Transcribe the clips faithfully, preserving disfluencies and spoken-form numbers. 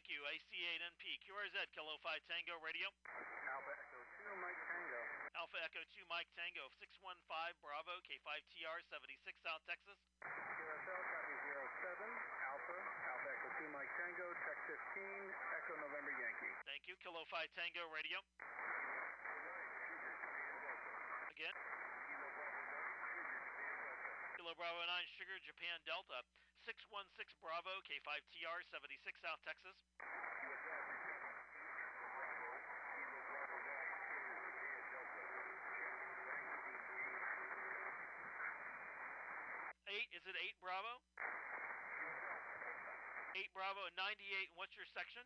Thank you. A C eight N P, Q R Z, Kilo five Tango Radio. Alpha Echo two, Mike Tango. Alpha Echo two, Mike Tango, six one five Bravo, K five T R, seventy-six South Texas. Q S L, copy zero seven, Alpha, Alpha Echo two, Mike Tango, check fifteen, Echo November Yankee. Thank you. Kilo five Tango Radio. Again. Kilo Bravo nine Sugar, Japan Delta, six one six Bravo, K five T R, seventy-six South Texas. Eight, is it eight Bravo? Eight Bravo, ninety-eight, what's your section?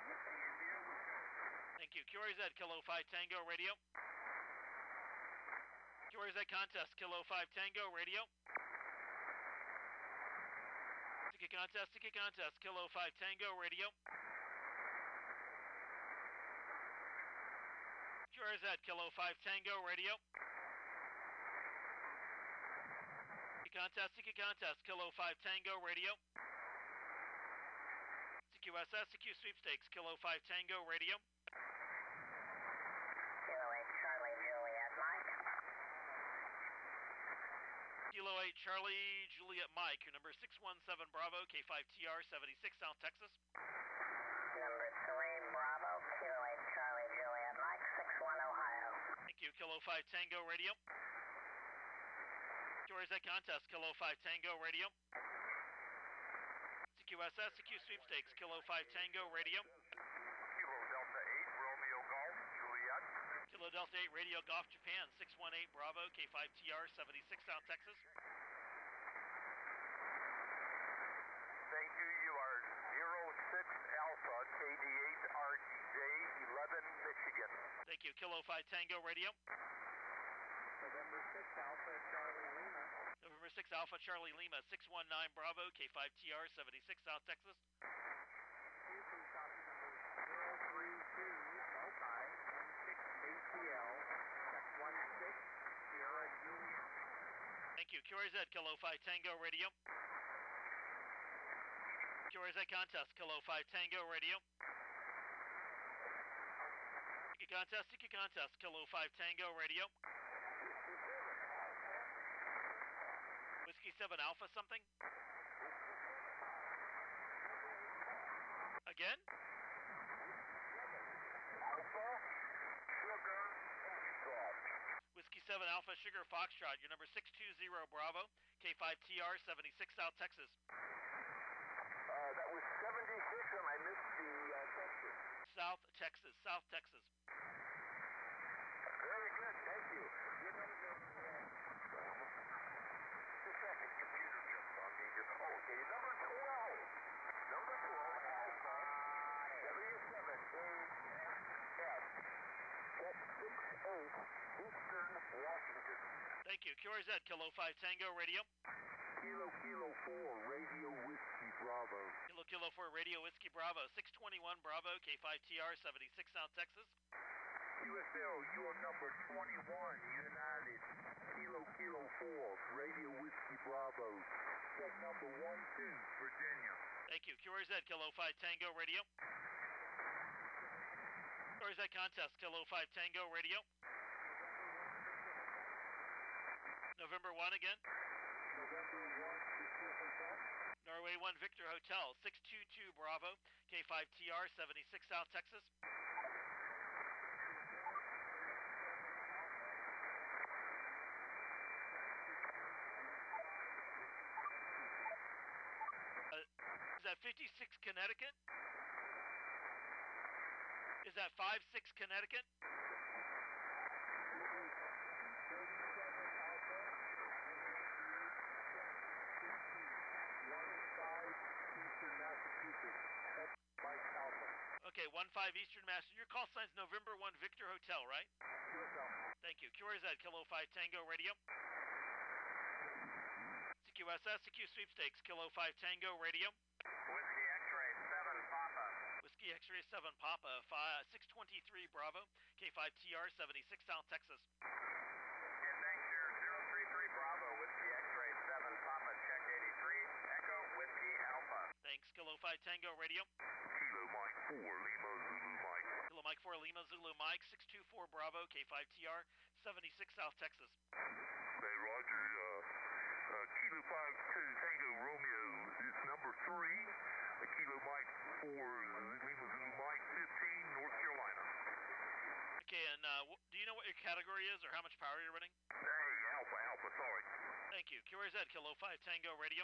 Thank you. Q R Z, Kilo five Tango Radio. Q R Z contest, Kilo five Tango Radio. Ticket contest, ticket contest, Kilo five Tango Radio. Q R Z, Kilo five Tango Radio. Ticket contest, ticket contest, Kilo five Tango Radio. C Q S S, C Q sweepstakes, Kilo five Tango Radio. Kilo eight Charlie Juliet Mike. Kilo eight Charlie Juliet Mike, your number six one seven Bravo, K five T R, seventy-six South Texas. Number three Bravo, Kilo eight Charlie Juliet Mike, six one Ohio. Thank you. Kilo five Tango Radio. Q R Z contest, Kilo five Tango Radio. C Q S S, C Q sweepstakes, Kilo five Tango Radio. Kilo Delta eight, Romeo Golf, Juliet. Kilo Delta eight Radio Golf Japan, six one eight Bravo, K five T R, seventy-six South Texas. Thank you. You are zero six Alpha, K D eight R J, eleven, Michigan. Thank you. Kilo five Tango Radio. November six, Alpha Charlie Lima. November six Alpha Charlie Lima, six one nine Bravo, K five T R, seventy-six South Texas. Houston, copy number zero three two, Mopai, N six A T L, check one six, Sierra Juliet. Thank you. Q R Z, Kilo five Tango Radio. Q R Z contest, Kilo five Tango Radio. Ticket contest, ticket contest, Kilo five Tango Radio. Whiskey seven Alpha something? Again? Alpha, Sugar, Foxtrot. Whiskey seven Alpha Sugar Foxtrot, your number six two zero Bravo, K five T R, seventy-six South Texas. Uh, that was seventy-six and I missed the uh, section. South Texas, South Texas. Very good, thank you. You know, the, the second computer jumped on me here. Oh, okay, number twelve. Number twelve, Alpha, W seven A S, six eight, Eastern Washington. Thank you. Q R Z, Kilo five Tango Radio. Kilo Kilo four, Radio Whiskey Bravo. Kilo Kilo four Radio Whiskey Bravo, six twenty-one Bravo, K five T R, seventy-six South Texas. Q S L, you are number twenty-one, United. Kilo Kilo four, Radio Whiskey Bravo. Check number one two, Virginia. Thank you. Q R Z, Kilo five Tango Radio. Q R Z contest, Kilo five Tango Radio. November one again. November one, Norway one Victor Hotel, six two two Bravo, K five T R, seventy-six South Texas. Uh, is that fifty-six Connecticut? Is that five six Connecticut? Okay, one five Eastern Mass. Your call sign's November one Victor Hotel, right? Thank you. Q R Z, Kilo five Tango Radio. C Q S S, C Q sweepstakes, Kilo five Tango Radio. Whiskey X-ray seven Papa. Whiskey X-ray seven Papa, five, six twenty-three Bravo, K five T R, seventy-six South Texas. Yeah, thanks, sir. zero three three Bravo, Whiskey X-ray seven Papa, check eighty-three, Echo Whiskey Alpha. Thanks, Kilo five Tango Radio. Kilo Mike four, Lima Zulu Mike. Kilo Mike four, Lima Zulu Mike, six two four Bravo, K five T R, seventy-six South Texas. Hey, Roger, uh, uh, Kilo five two Tango Romeo, it's number three. Uh, Kilo Mike four, Lima Zulu Mike fifteen, North Carolina. Okay, and uh, wh- do you know what your category is or how much power you're running? Hey, Alpha, Alpha, sorry. Thank you. Q R Z, Kilo five Tango Radio.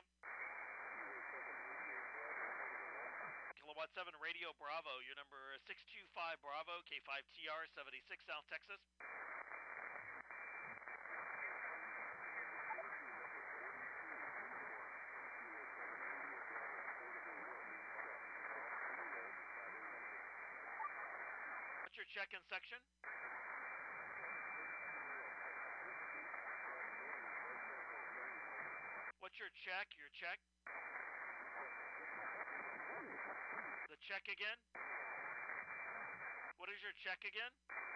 Kilowatt seven Radio Bravo, your number six two five Bravo, K five T R, seventy-six South Texas. What's your check-in section? What's your check? Your check? The check again? What is your check again?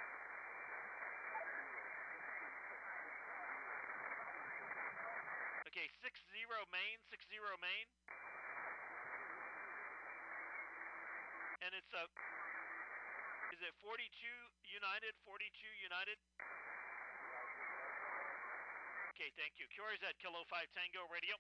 Okay, six zero Main, six zero Main. And it's a, is it forty-two United, forty-two United? Okay, thank you. Q R Z, Kilo five Tango Radio.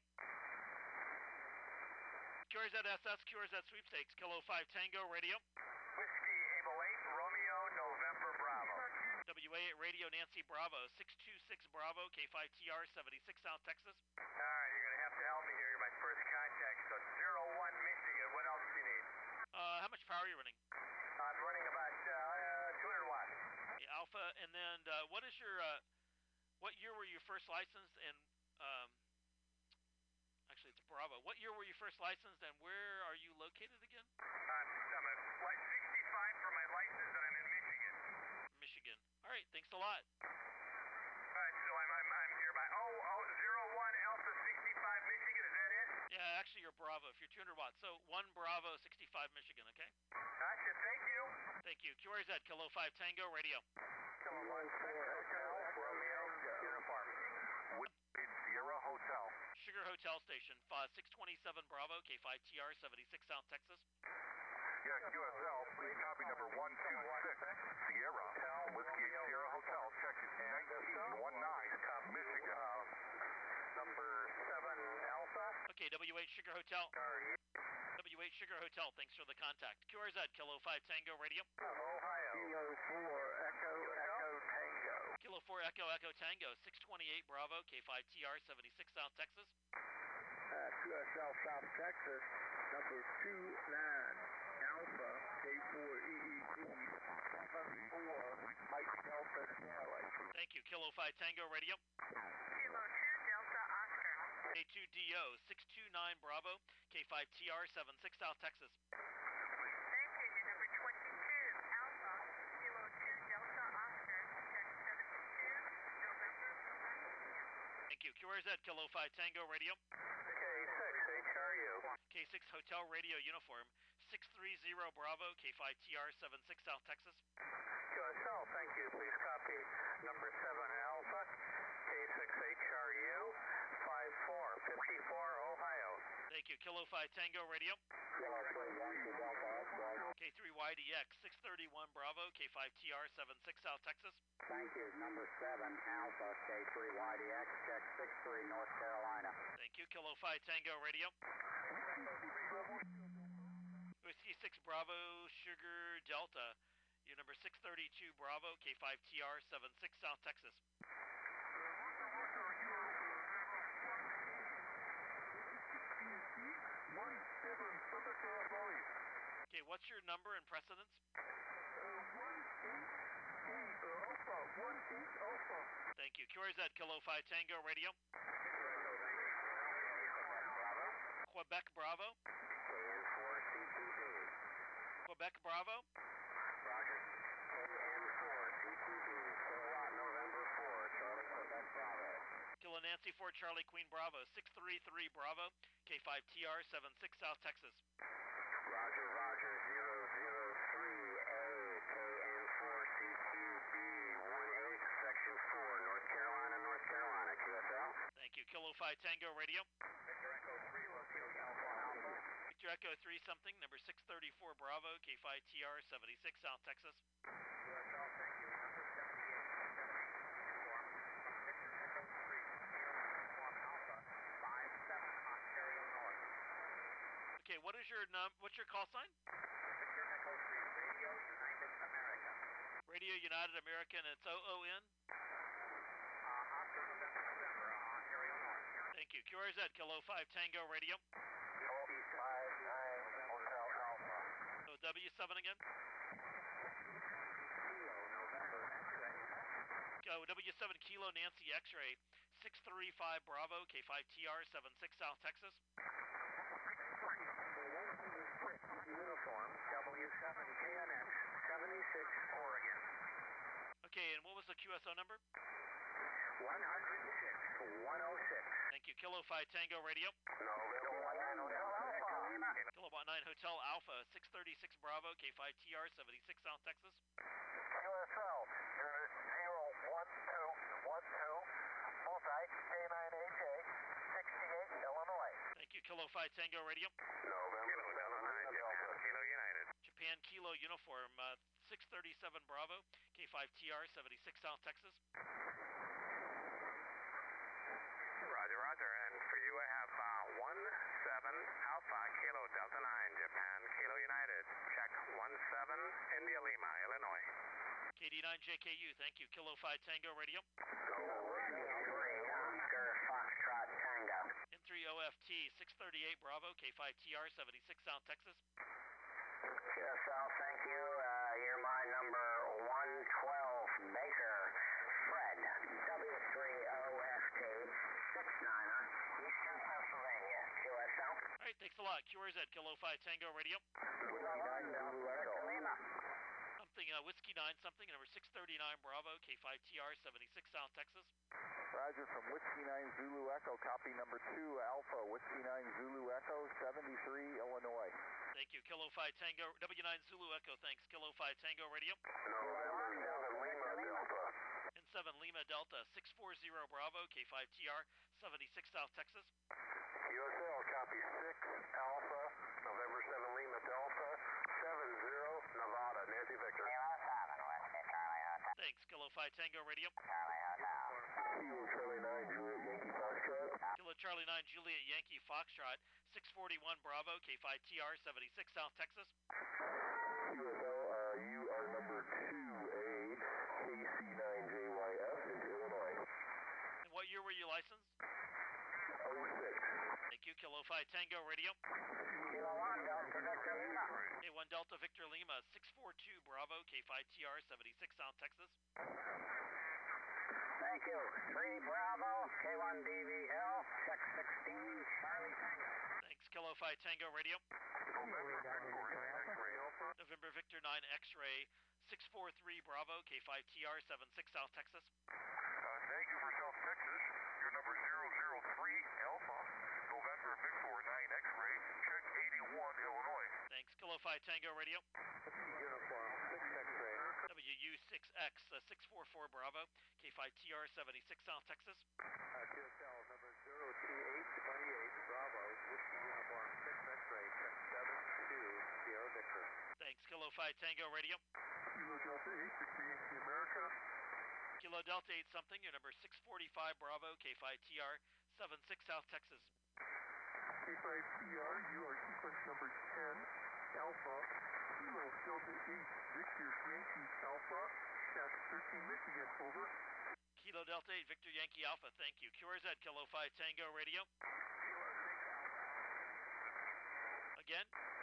Q R Z S S, Q R Z Sweepstakes, Kilo five Tango Radio. Whiskey Able eight, Romeo, November, Bravo. W A eight Radio Nancy Bravo, six two six Bravo, K five T R, seventy-six South Texas. All right, you're going to have to help me here. You're my first contact. So it's zero one Michigan. What else do you need? Uh, how much power are you running? I'm running about uh, two hundred watts. Okay, Alpha, and then uh, what is your, uh, what year were you first licensed and, um, actually it's Bravo. What year were you first licensed and where are you located again? I'm, I'm a, like sixty-five for my license and I'm in Michigan. Michigan. All right, thanks a lot. All right, so I'm, I'm, I'm here by oh, oh, zero one Alpha sixty-five Michigan. Is that it? Yeah, actually you're Bravo if you're two hundred watts. So one Bravo, sixty-five Michigan, okay? Gotcha. Thank you. Thank you. Q R Z, Kilo five Tango Radio. Kilo one four Hotel Romeo Uniform. Whiskey Sierra Hotel. Sugar Hotel Station, uh, six twenty-seven Bravo, K five T R, seventy-six South Texas. Yeah, Q S L, please copy number one two six Sierra. Whiskey Sierra Hotel, check is nineteen nineteen, Michigan. Number seven Alpha. Okay, W eight Sugar Hotel. W eight Sugar Hotel, thanks for the contact. Q R Z, Kilo five Tango Radio. Ohio. Kilo four Echo Echo Tango. Kilo four Echo Echo Tango, six twenty-eight Bravo, K five T R, seventy-six South Texas. Uh, Q S L South Texas, number two nine Alpha K four E E T seven four Mike Delta Charlie. Thank you. Kilo five Tango Radio. Kilo two Delta Oscar. K two D O, six two nine Bravo, K five T R, seventy-six South Texas. Thank you. Your number twenty-two Alpha. Kilo two Delta Oscar. Check seventy-two November Lima. Thank you. Q R Z, Kilo five Tango Radio. K six H R U. K six Hotel Radio Uniform, six three zero Bravo, K five T R, seventy-six South Texas. Q S L, thank you. Please copy number seven Alpha K six H R U five four fifty-four Ohio. Thank you. Kilo five Tango Radio. Kilo three Yankee Delta Oscar. K three Y D X, six thirty-one Bravo, K five T R, seventy-six South Texas. Thank you. Number seven Alpha K three Y D X check six three North Carolina. Thank you. Kilo five Tango Radio. Whiskey six Bravo, Sugar Delta. Your number six thirty-two Bravo, K five T R, seventy-six South Texas. Okay, what's your number and precedence? Thank you. Q R Z, Kilo five Tango Radio. Quebec Bravo. Quebec Bravo. Roger. K N four C T B. Kilowatt November four. Charlie Quebec Bravo. Kilo Nancy four Charlie Queen Bravo, six three three Bravo, K five T R, seventy-six South Texas. Roger, Roger, zero zero three A, K N four C Q B one eight, Section four, North Carolina, North Carolina, Q S L. Thank you. Kilo five Tango Radio. Victor Echo three, located Alpha Alpha. Victor Victor Echo three something, number six thirty-four Bravo, K five T R seventy-six, South Texas. U S L, thank you. Number seventy-eight, seventy, uniform. Victor Echo three, Sierra Uniform Alpha, five seven, Ontario North. Okay, what is your num? What's your call sign? Victor Echo three, Radio United America. Radio United America, and it's O O N. Uh, Oscar November, November, uh, Ontario North. Thank you. Q R Z, Kilo five Tango Radio. five nine Hotel Alpha. So W seven again. Kilo November, X-ray. Go W seven Kilo Nancy X-ray, six three five Bravo, K five T R seventy-six, South Texas. Uniform, W seven K N X, seventy-six, Oregon. Okay, and what was the Q S O number? one oh six, one oh six. Thank you. Kilo five Tango Radio. November nine Hotel Alpha. Kilowatt nine Hotel Alpha, six thirty-six Bravo, K five T R seventy-six, South Texas. Q S L, unit zero one two one two, multi K nine H A, sixty-eight, Illinois. Thank you. Kilo five Tango Radio. November seven nine Japan, Kilo United. Japan Kilo Uniform, uh, six thirty-seven Bravo, K five T R seventy-six, South Texas. Roger, roger, and for you I have uh, one seven Alpha Kilo Delta nine, Japan Kilo United. Check one seven India Lima, Illinois. K D nine J K U, thank you. Kilo five Tango Radio. three, Oscar Foxtrot Tango. N three O F T, six thirty-eight Bravo, K five T R seventy-six, South Texas. Q S L, thank you. Uh, you're my number one twelve, Baker Fred, W three O F T, six niner, Eastern Pennsylvania. Q S L. All right, thanks a lot. Q R Z, Kilo five Tango Radio. Lima. Something, uh, Whiskey nine something, number six thirty-nine Bravo, K five T R seventy-six, South Texas. Roger, from Whiskey nine Zulu Echo, copy number two Alpha, Whiskey nine Zulu Echo, seventy-three, Illinois. Thank you. Kilo five Tango, W nine Zulu Echo, thanks. Kilo five Tango Radio. November seven Lima Delta. N seven Lima Delta, six forty Bravo, K five T R seventy-six, South Texas. U S L, copy six Alpha, November seven Lima Delta, seven zero Nevada, Nancy Victor. Thanks. Kilo five Tango Radio. Kilo Charlie nine Juliet Yankee Foxtrot. Kilo Charlie nine Juliet Yankee Foxtrot, six forty-one Bravo, K five T R seventy-six, South Texas. Q S L, uh, you are number two A, K C nine J Y F in Illinois. And what year were you licensed? oh six. Thank you. Kilo five Tango Radio. Kilo one, Delta Victor Lima. K one Delta Victor Lima, six forty-two Bravo, K five T R seventy-six, South Texas. Thank you. three Bravo, K one D V L, check sixteen, Charlie Tango. Thanks. Kilo five Tango Radio. November Victor nine X-ray Alpha. November Victor nine X-ray, six forty-three Bravo, K five T R seventy-six, South Texas. Uh, thank you for South Texas. Your number zero zero three Alpha, November Victor nine X-ray, check eighty-one, Illinois. Thanks. Kilo five Tango Radio. Uniform six X-ray. W U six X, uh, six forty-four Bravo, K five T R seventy-six, South Texas. Uh, Q S L, number zero two eight twenty-eight, Bravo, Whiskey Uniform six X-ray, check seven two, Sierra Victor. Thanks. Kilo five Tango Radio. Kilo Delta eight, Victor Yankee America. Kilo Delta eight something, your number six forty-five Bravo, K five T R seventy-six, South Texas. K five T R, you are sequence number ten, Alpha, Kilo Delta eight, Victor Yankee Alpha, check thirteen Michigan, over. Kilo Delta eight Victor Yankee Alpha, thank you. Q R Z, Kilo five Tango Radio. Again.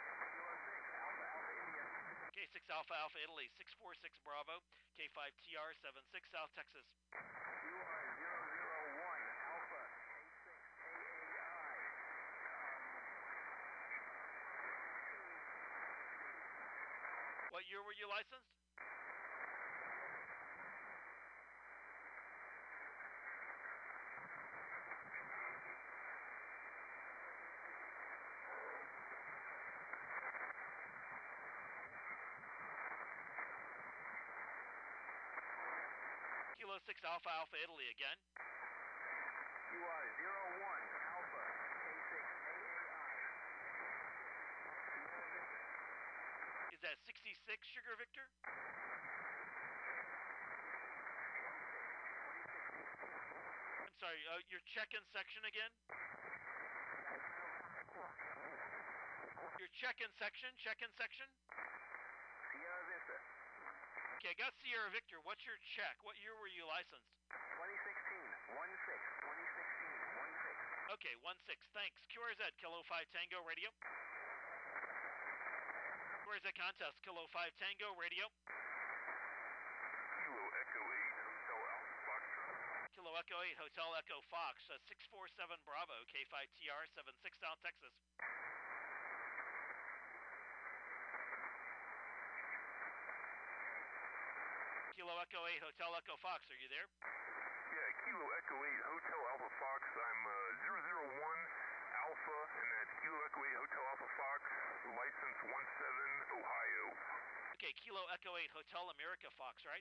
K six Alpha Alpha Italy, six forty-six Bravo, K five T R seventy-six, South Texas. U R zero zero one, Alpha, K six A A I. What year were you licensed? Kilo six Alpha Alpha Italy again. U R zero one, Alpha, K six A A I. that sixty-six Sugar Victor? I'm sorry, uh, your check-in section again? Your check-in section, check-in section? Sierra Vista. Okay, I got Sierra Victor. What's your check? What year were you licensed? twenty sixteen. one six. twenty sixteen. one six. Okay, one six. Thanks. Q R Z, Kilo five Tango Radio. Q R Z contest, Kilo five Tango Radio. Kilo Echo eight, Hotel Alpha Foxtrot. Kilo Echo eight, Hotel Echo Fox, uh, six four seven Bravo, K five T R, seven six South Texas. Kilo Echo eight, Hotel Echo Fox, are you there? Yeah, Kilo Echo eight, Hotel Alpha Fox. I'm uh, zero zero one Alpha, and that's Kilo Echo eight, Hotel Alpha Fox, license one seven, Ohio. Okay, Kilo Echo eight, Hotel America Fox, right?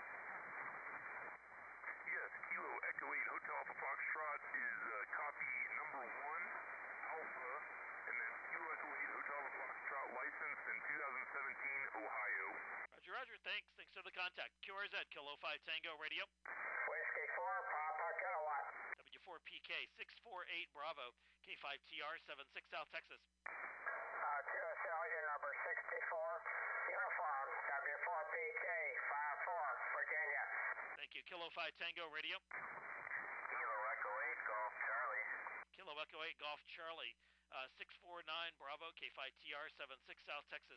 Yes, Kilo Echo eight, Hotel Alpha Foxtrot is uh, copy number one, Alpha, and that's Kilo Echo eight, Hotel Alpha Foxtrot, licensed in two thousand seventeen, Ohio. Roger, roger, thanks. Thanks for the contact. Q R Z, Kilo five Tango Radio. Whiskey four, Papa Kilowatt. W four P K, six four eight Bravo, K five T R, seven six South Texas. Uh, Q S L, your number sixty-four, uniform, W four P K, five four, Virginia. Thank you. Kilo five Tango Radio. Kilo Echo eight, Golf Charlie. Kilo Echo eight Golf Charlie, uh, six four nine Bravo, K five T R, seven six South Texas.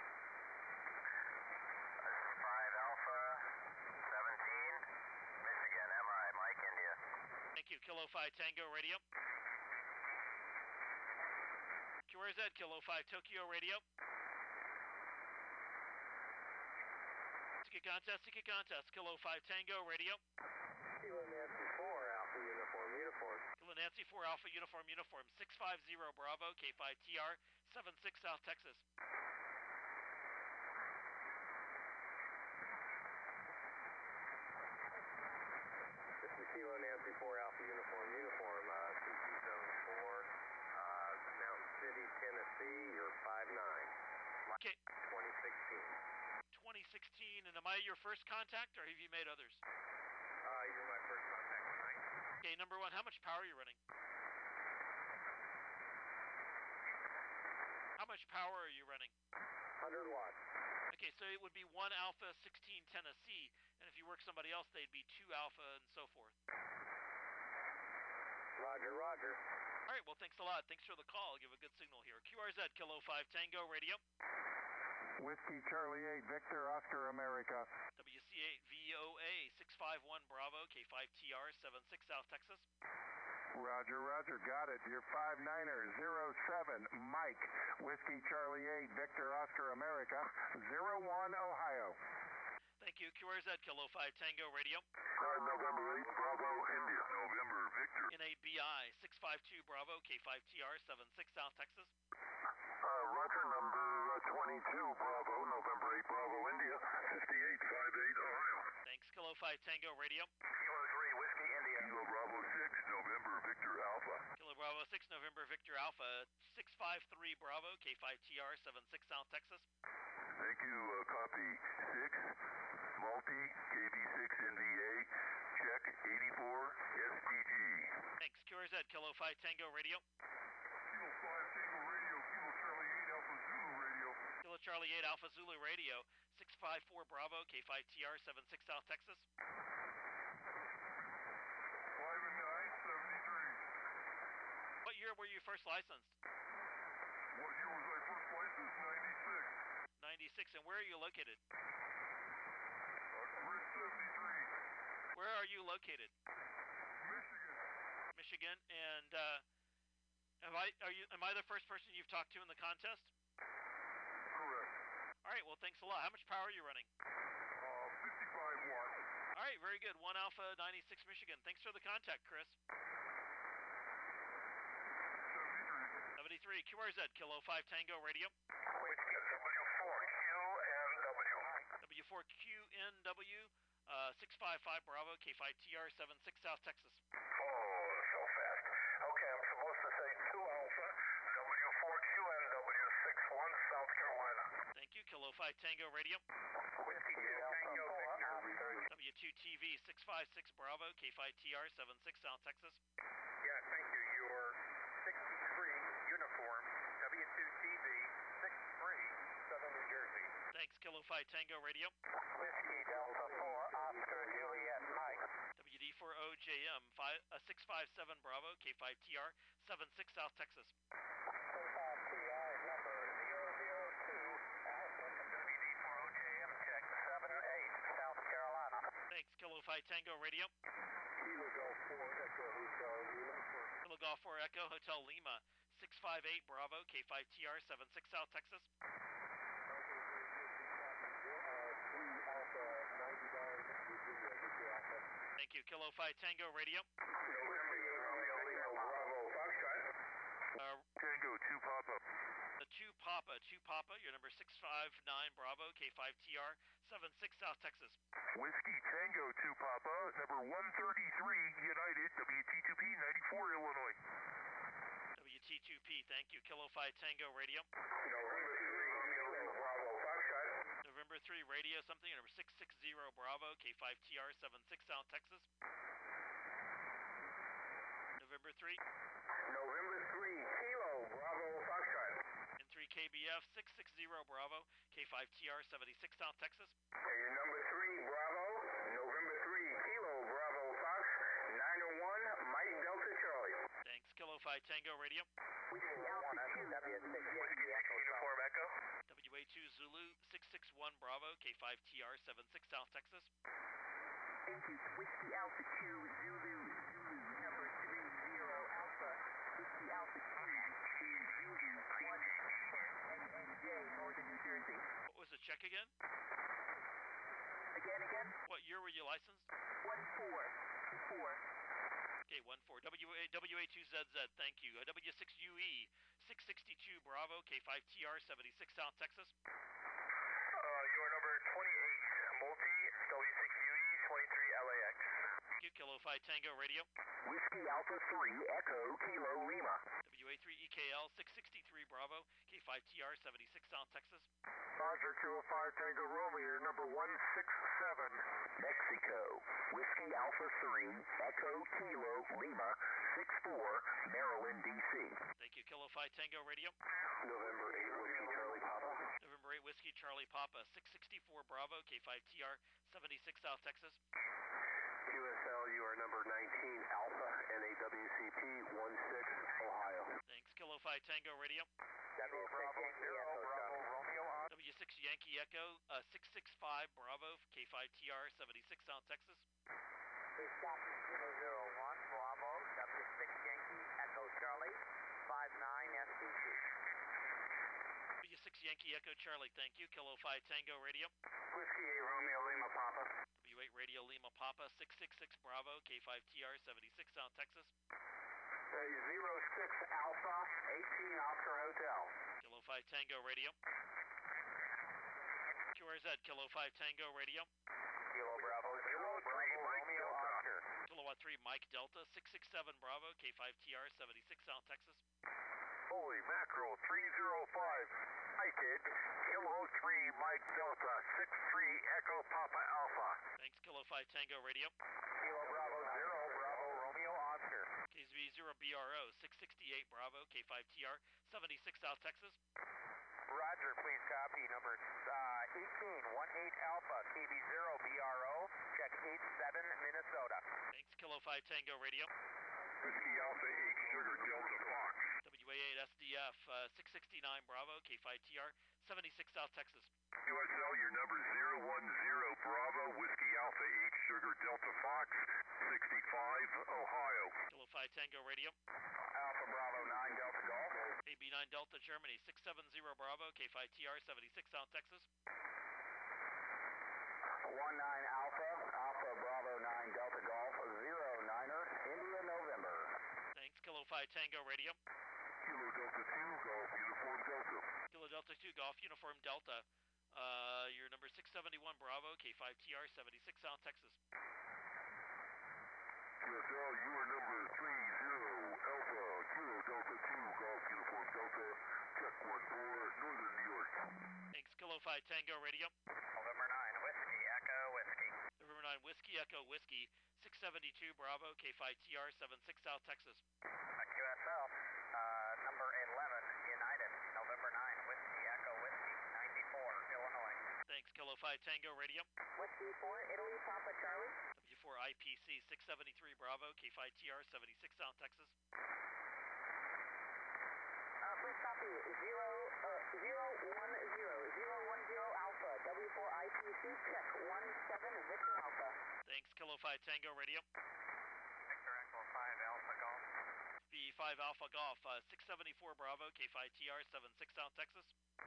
five Alpha, seventeen, Michigan, M R I, Mike, India. Thank you. Kilo five Tango Radio. Q R Z, Kilo five Tokyo Radio. Ticket contest, ticket contest, Kilo five Tango Radio. Kilo Nancy four, Alpha Uniform, Uniform. Kilo Nancy four Alpha Uniform Uniform, six five zero Bravo, K five T R, seven six South Texas. This is Kilo Nancy four, Alpha Uniform, Uniform, uh, C C Zone four, uh, Mountain City, Tennessee, you're five nine. Okay. twenty sixteen. twenty sixteen, and am I your first contact, or have you made others? Uh, you're my first contact tonight. Okay, number one, how much power are you running? How much power are you running? one hundred watts. Okay, so it would be one Alpha, sixteen Tennessee, and if you work somebody else, they'd be two Alpha, and so forth. Roger, roger. All right, well, thanks a lot. Thanks for the call. Give a good signal here. Q R Z, Kilo five Tango Radio. Whiskey Charlie eight, Victor Oscar America. W C eight V O A, six five one Bravo, K five T R, seven six South Texas. Roger, roger, got it. You're five niner zero seven, Mike. Whiskey Charlie eight, Victor Oscar America, zero one Ohio. Thank you. Q R Z, Kilo five Tango Radio. Uh, November eight, Bravo, India. November, Victor. N A B I, six five two Bravo, K five T R, seven six South Texas. Uh, Roger, number uh, twenty-two, Bravo, November eight, Bravo, India, fifty-eight fifty-eight, Ohio. Thanks. Kilo five Tango Radio. Kilo three, Whiskey, India. Kilo Bravo six, November, Victor, Alpha. Kilo Bravo six, November Victor Alpha, six five three Bravo, K five T R, seven six South Texas. Thank you, uh, copy six, multi, K B six N V A, check eighty-four, S T G. Thanks. Q R Z, Kilo five Tango Radio. Kilo five, Tango Radio, Kilo Charlie eight, Alpha Zulu Radio. Kilo Charlie eight Alpha Zulu Radio, six five four Bravo, K five T R, seven six South Texas. five and nine, seventy-three. What year were you first licensed? What year was I first licensed? ninety-six. ninety-six, and where are you located? Uh, Grid seventy-three. Where are you located? Michigan. Michigan, and uh, am I are you am I the first person you've talked to in the contest? Correct. All right, well, thanks a lot. How much power are you running? Uh, fifty-five watts. All right, very good. One Alpha, ninety-six Michigan. Thanks for the contact, Chris. seventy-three. seventy-three, Q R Z, Kilo five Tango Radio. Whiskey W four, Q N W. W four Q N W, uh, six five five Bravo, K five T R, seven six South Texas. Oh, so fast. Okay, I'm supposed to say two Alpha, W four Q N W six one, South Carolina. Thank you. Kilo five Tango Radio. Whiskey two Tango Victor. W two T V six five six Bravo, K five T R seven six South Texas. Yeah, thank you. Your sixty-three uniform, W two T V six three, Southern New Jersey. Thanks, Kilo five Tango Radio. Whiskey Delta four, Oscar Juliet Mike. W D four O J M five, uh, six five seven Bravo, K five T R seven six South Texas. K five T R number zero zero two, Alpha. W D four O J M check seven eight, South Carolina. Thanks, Kilo five Tango Radio. Kilo Golf four, Echo Hotel Lima. Kilo Golf four Echo Hotel Lima six five eight Bravo, K five T R seven six South Texas. Thank you, Kilo five Tango Radio. November Romeo Lima Bravo Foxtrot. Uh, Tango two Papa. the two Papa, two Papa, your number six five nine Bravo, K five T R seven six South Texas. Whiskey Tango two Papa, number one thirty-three United, W T two P ninety-four Illinois. W T two P, thank you, Kilo five Tango Radio. November three Romeo Lima Bravo Foxtrot. November three Radio something, your number six six zero Bravo, K five T R seven six South Texas. November three. November three Kilo Bravo Foxtrot. And three K B F six six zero Bravo, K five T R seventy-six South Texas. Okay, your number three Bravo. November three Kilo Bravo Fox. nine oh one Mike Delta Charlie. Thanks, Kilo five Tango Radio. Whiskey Alpha two W six Uniform Echo. W A two Zulu six six one Bravo, K five T R seven six South Texas. Thank you. Whiskey Alpha two, Zulu, Zulu, number three zero Alpha. Whiskey Alpha two, two, Zulu, one, N N J, Northern New Jersey. What was the check again? Again, again? What year were you licensed? One four, four. Okay, one four. W A W A two Z Z, thank you. Uh, W six U E six sixty-two Bravo, K five T R seventy-six South Texas. Uh, your number twenty-eight Multi W six U E twenty-three L A X. Thank you, Kilo five Tango Radio. Whiskey Alpha three Echo Kilo Lima. W A three E K L six sixty-three Bravo, K five T R seventy-six South Texas. Roger two oh five Tango Romeo, number one six seven. Mexico. Whiskey Alpha three Echo Kilo Lima six four Maryland, D C. Thank you, Kilo five Tango Radio. November eight Whiskey Charlie Papa. November eight Whiskey Charlie Papa six sixty-four Bravo, K five T R seventy-six South Texas. Q S L, you are number nineteen Alpha N A W C P one six Ohio. Thanks, Kilo five Tango Radio. W Bravo zero Bravo Romeo on. W six Yankee Echo uh, six six five Bravo, K five T R seventy-six South Texas. Please copy zero zero one Bravo, W six Yankee Echo Charlie, five nine S B T. W six Yankee Echo Charlie, thank you. Kilo five Tango Radio. Whiskey eight Romeo Lima Papa. W eight Radio Lima Papa six six six Bravo, K five T R seventy-six South Texas. zero six Alpha eighteen Oscar Hotel. Kilo five Tango Radio. Q R Z Kilo five Tango Radio. Kilo Bravo zero three Romeo Oscar. Kilowatt three Mike Delta six six seven Bravo, K five T R seventy-six South Texas. Holy mackerel, three zero five. Hi, kid. Kilo three Mike Delta, six three Echo Papa Alpha. Thanks, Kilo five Tango Radio. Kilo Bravo zero Bravo Romeo Oscar. K Z B zero B R O six sixty-eight Bravo, K five T R seventy-six South Texas. Roger, please copy. Number uh, eighteen eighteen Alpha, K B zero B R O, check eight seven Minnesota. Thanks, Kilo five Tango Radio. Whiskey Alpha eight Sugar Delta Fox. W A eight S D F uh, six sixty-nine Bravo, K five T R seventy-six South Texas. Q S L, your number zero one zero Bravo, Whiskey Alpha eight Sugar Delta Fox, sixty-five Ohio. Kilo five Tango Radio. Alpha Bravo nine Delta Golf. A B nine Delta Germany six seven zero Bravo, K five T R seventy-six South Texas. one nine Alpha, Alpha Bravo nine Delta Golf, zero niner, India November. Thanks, Kilo five Tango Radio. Kilo Delta two Golf Uniform Delta. Kilo Delta two Golf Uniform Delta. Uh, your number six seventy-one Bravo, K five T R seventy-six South Texas. Q S L, you are number three zero Alpha, Kilo Delta two Golf Uniform Delta, check one four, Northern New York. Thanks, Kilo five Tango Radio. November nine, Whiskey, Echo, Whiskey. November nine, Whiskey Echo Whiskey, six seventy-two Bravo, K five T R, seventy-six South Texas. Uh, Q S L, uh, number eleven, United, November nine, Whiskey, Echo, Whiskey, ninety-four, Illinois. Thanks, Kilo five Tango Radio. Whiskey four, Italy, Papa Charlie. W four I P C, six seventy-three Bravo, K five T R, seventy-six South Texas. Uh, please copy zero, uh, zero one zero, zero one zero Alpha, W four I P C, check one seven, Victor Alpha. Thanks, Kilo five Tango Radio. Victor Echo five, Alpha Golf. B five Alpha Golf, uh, six seventy-four Bravo, K five T R, seventy-six South Texas. Q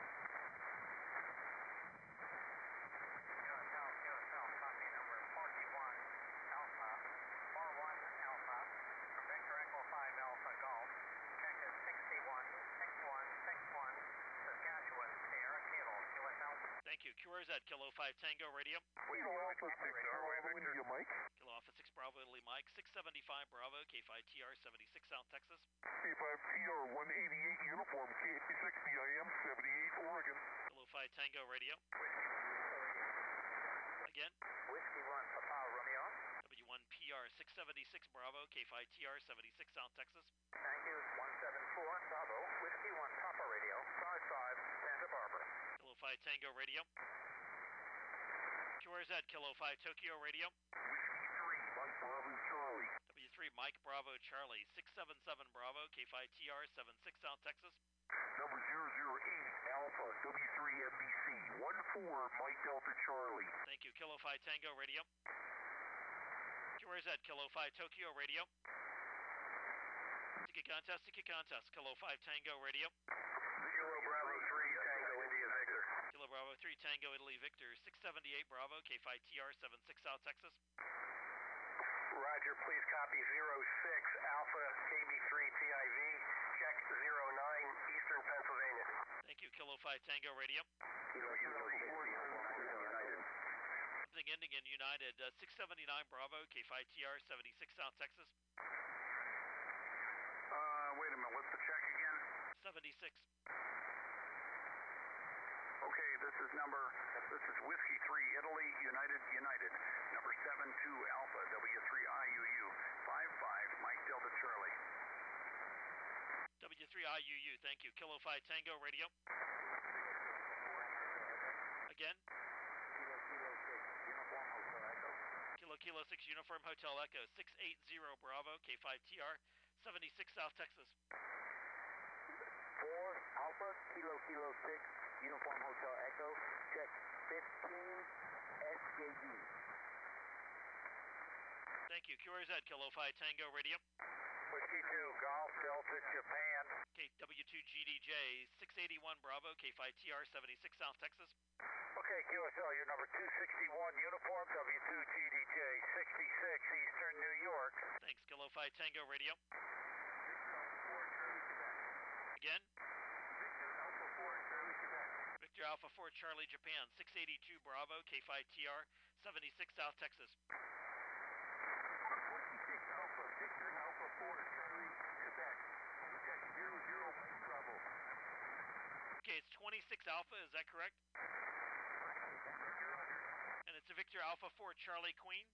S L, Q S L, copy number forty-one, Alpha, forty-one Alpha, from Victor Echo five, Alpha Golf. Check is sixty-one, sixty-one, sixty-one, Saskatchewan, Sierra Kilo, Q S L. Thank you, Q R Z, Kilo five Tango Radio. Kilo Alpha six, Airway Victor. You, Mike. Kilo Alpha six Bravo, Italy Mike, six seventy-five Bravo, K five T R, seventy-six South Texas. K five T R one eighty-eight, uniform, K six B I M, seventy-eight, Oregon. Kilo five Tango Radio. Again. Whiskey one, Papa Romeo. W one P R, six seventy-six Bravo, K five T R, seventy-six South Texas. Thank you, one seven four, Bravo, Whiskey one, Papa Radio, five five, Santa Barbara. Kilo five Tango Radio. Q R Z, Kilo five Tokyo Radio. Whiskey three, Mike Bravo Charlie. W three Mike Bravo Charlie, six seventy-seven Bravo, K five T R, seventy-six South Texas. Number zero zero eight, Alpha, W three M B C, one four, Mike Delta Charlie. Thank you, Kilo five Tango Radio. Q R Z, Kilo five Tokyo Radio. Ticket contest, ticket contest, Kilo five Tango Radio. Kilo Bravo three, Tango India Victor. Kilo Bravo three Tango Italy Victor, six seventy-eight Bravo, K five T R, seventy-six South Texas. Roger, please copy zero six, Alpha, K B three T I V, check zero nine, Eastern Pennsylvania. Thank you, Kilo five Tango Radio. Kilo Kilo four, United. Something ending in United, uh, six seventy-nine Bravo, K five T R, seventy-six South Texas. Uh, wait a minute, what's the check again? seventy-six. Okay, this is number, this is Whiskey three, Italy, United, United. Number seven two, Alpha, W three I U U, five five, Mike Delta Charlie. W three I U U, thank you. Kilo five Tango Radio. Again. Kilo Kilo six, Uniform Hotel Echo. Kilo Kilo six Uniform Hotel Echo, six eighty Bravo, K five T R, seventy-six South Texas. four, Alpha, Kilo Kilo six, Uniform Hotel Echo, check fifteen, S J D. Thank you, Q R Z, Kilo five Tango Radio. Whiskey two, Golf, Delta, Japan. K W two G D J, six eighty-one Bravo, K five T R, seventy-six South Texas. Okay, Q S L, you're number two sixty-one, uniform, W two G D J, sixty-six, Eastern New York. Thanks, Kilo five Tango Radio. Again. Victor Alpha four, Charlie, Quebec. Victor Alpha four Charlie Japan, six eighty-two Bravo, K five T R, seventy-six South Texas. twenty-six Alpha, Victor Alpha four, Charlie, Quebec. Check zero zero, Mike Bravo. Okay, it's twenty-six Alpha, is that correct? And it's a Victor Alpha four Charlie Queen.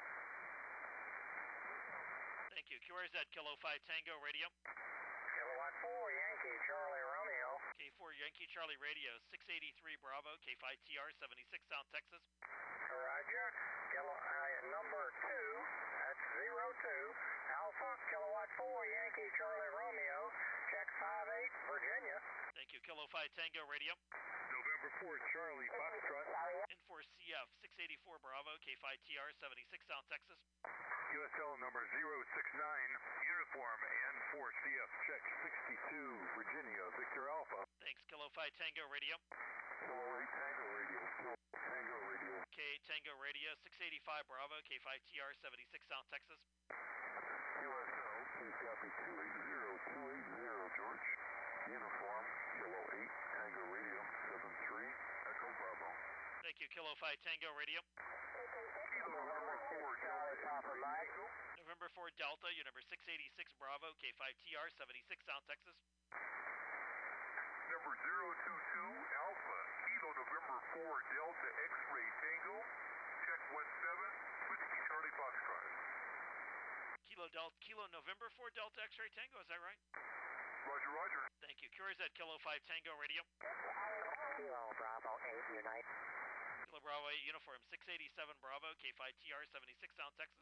Thank you. Q R Z, Kilo five Tango Radio. Kilowatt four, Yankee, Charlie Romeo. K four Yankee Charlie Radio, six eighty-three Bravo, K five T R, seventy-six South Texas. Roger. Kilo, uh, number two, that's zero two, Alpha, Kilowatt four, Yankee, Charlie Romeo, check five eight, Virginia. Thank you. Kilo five Tango Radio. November four, Charlie, Foxtrot. N four C F, six eighty-four Bravo, K five T R, seventy-six South Texas. U S L number zero six nine, uniform, N four C F, check sixty-two, Virginia, Victor Alpha. Thanks. Kilo five Tango Radio. Kilo eight, Tango Radio, Tango Radio. K eight Tango Radio, six eighty-five Bravo, K five T R, seventy-six South Texas. U S L, please copy two eight zero, two eight zero, George. Uniform, Kilo eight, Tango Radio, seven three, Echo Bravo. Thank you. Kilo five Tango Radio. Kilo number four, Charlie Papa Mike. November four Delta, your number six eighty-six Bravo, K five T R, seventy-six South Texas. number zero two two Alpha, Kilo November four Delta X-Ray Tango, check one seven, Whiskey Charlie Foxtrot. Kilo Delta, Kilo November four Delta X-Ray Tango, is that right? Roger, roger. Thank you. Q R Z Kilo five Tango Radio. Kilo Bravo eight Unite. Kilo Bravo eight Uniform six eighty-seven Bravo, K five T R seventy-six Sound Texas.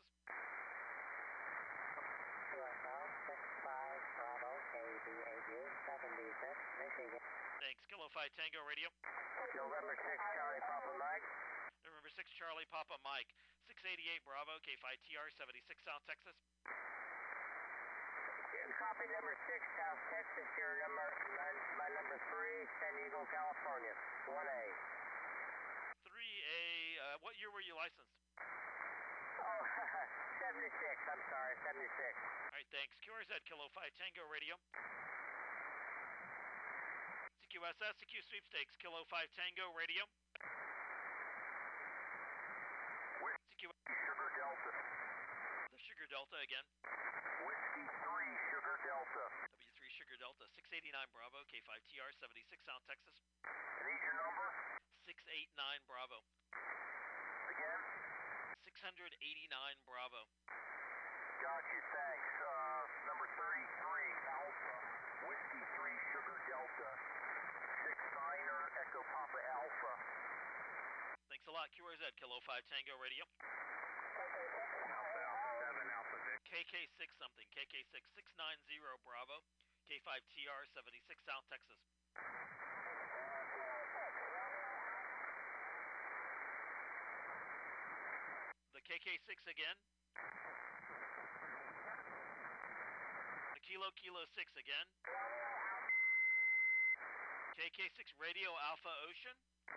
Q S L six five Bravo K B eight U seventy-six Michigan. Thanks. Kilo five Tango Radio. November six Charlie Papa Mike. November six Charlie Papa Mike six eighty-eight Bravo, K five T R seventy-six South Texas. Copy number six South Texas, your number, my, my number three, San Diego, California, one A. three A, uh, what year were you licensed? Oh, seventy-six, I'm sorry, seventy-six. All right, thanks. Q R Z Kilo five Tango Radio. C Q S S, C Q Sweepstakes, Kilo five Tango Radio. C Q Sugar Delta. The Sugar Delta again. Whiskey three Sugar Delta. W three Sugar Delta, six eighty-nine Bravo, K five T R seventy-six South Texas. And these your number? six eighty-nine Bravo. Again? six eighty-nine Bravo. Got you, thanks. Uh, number thirty-three Alpha, Whiskey three Sugar Delta, six niner Echo Papa Alpha. Thanks a lot. Q R Z Kilo five Tango Radio. Alpha, Alpha seven, Alpha Vic. K K six something, K K six six ninety Bravo, K five T R seventy-six South Texas. The K K six again. The Kilo Kilo six again. K K six Radio Alpha Ocean.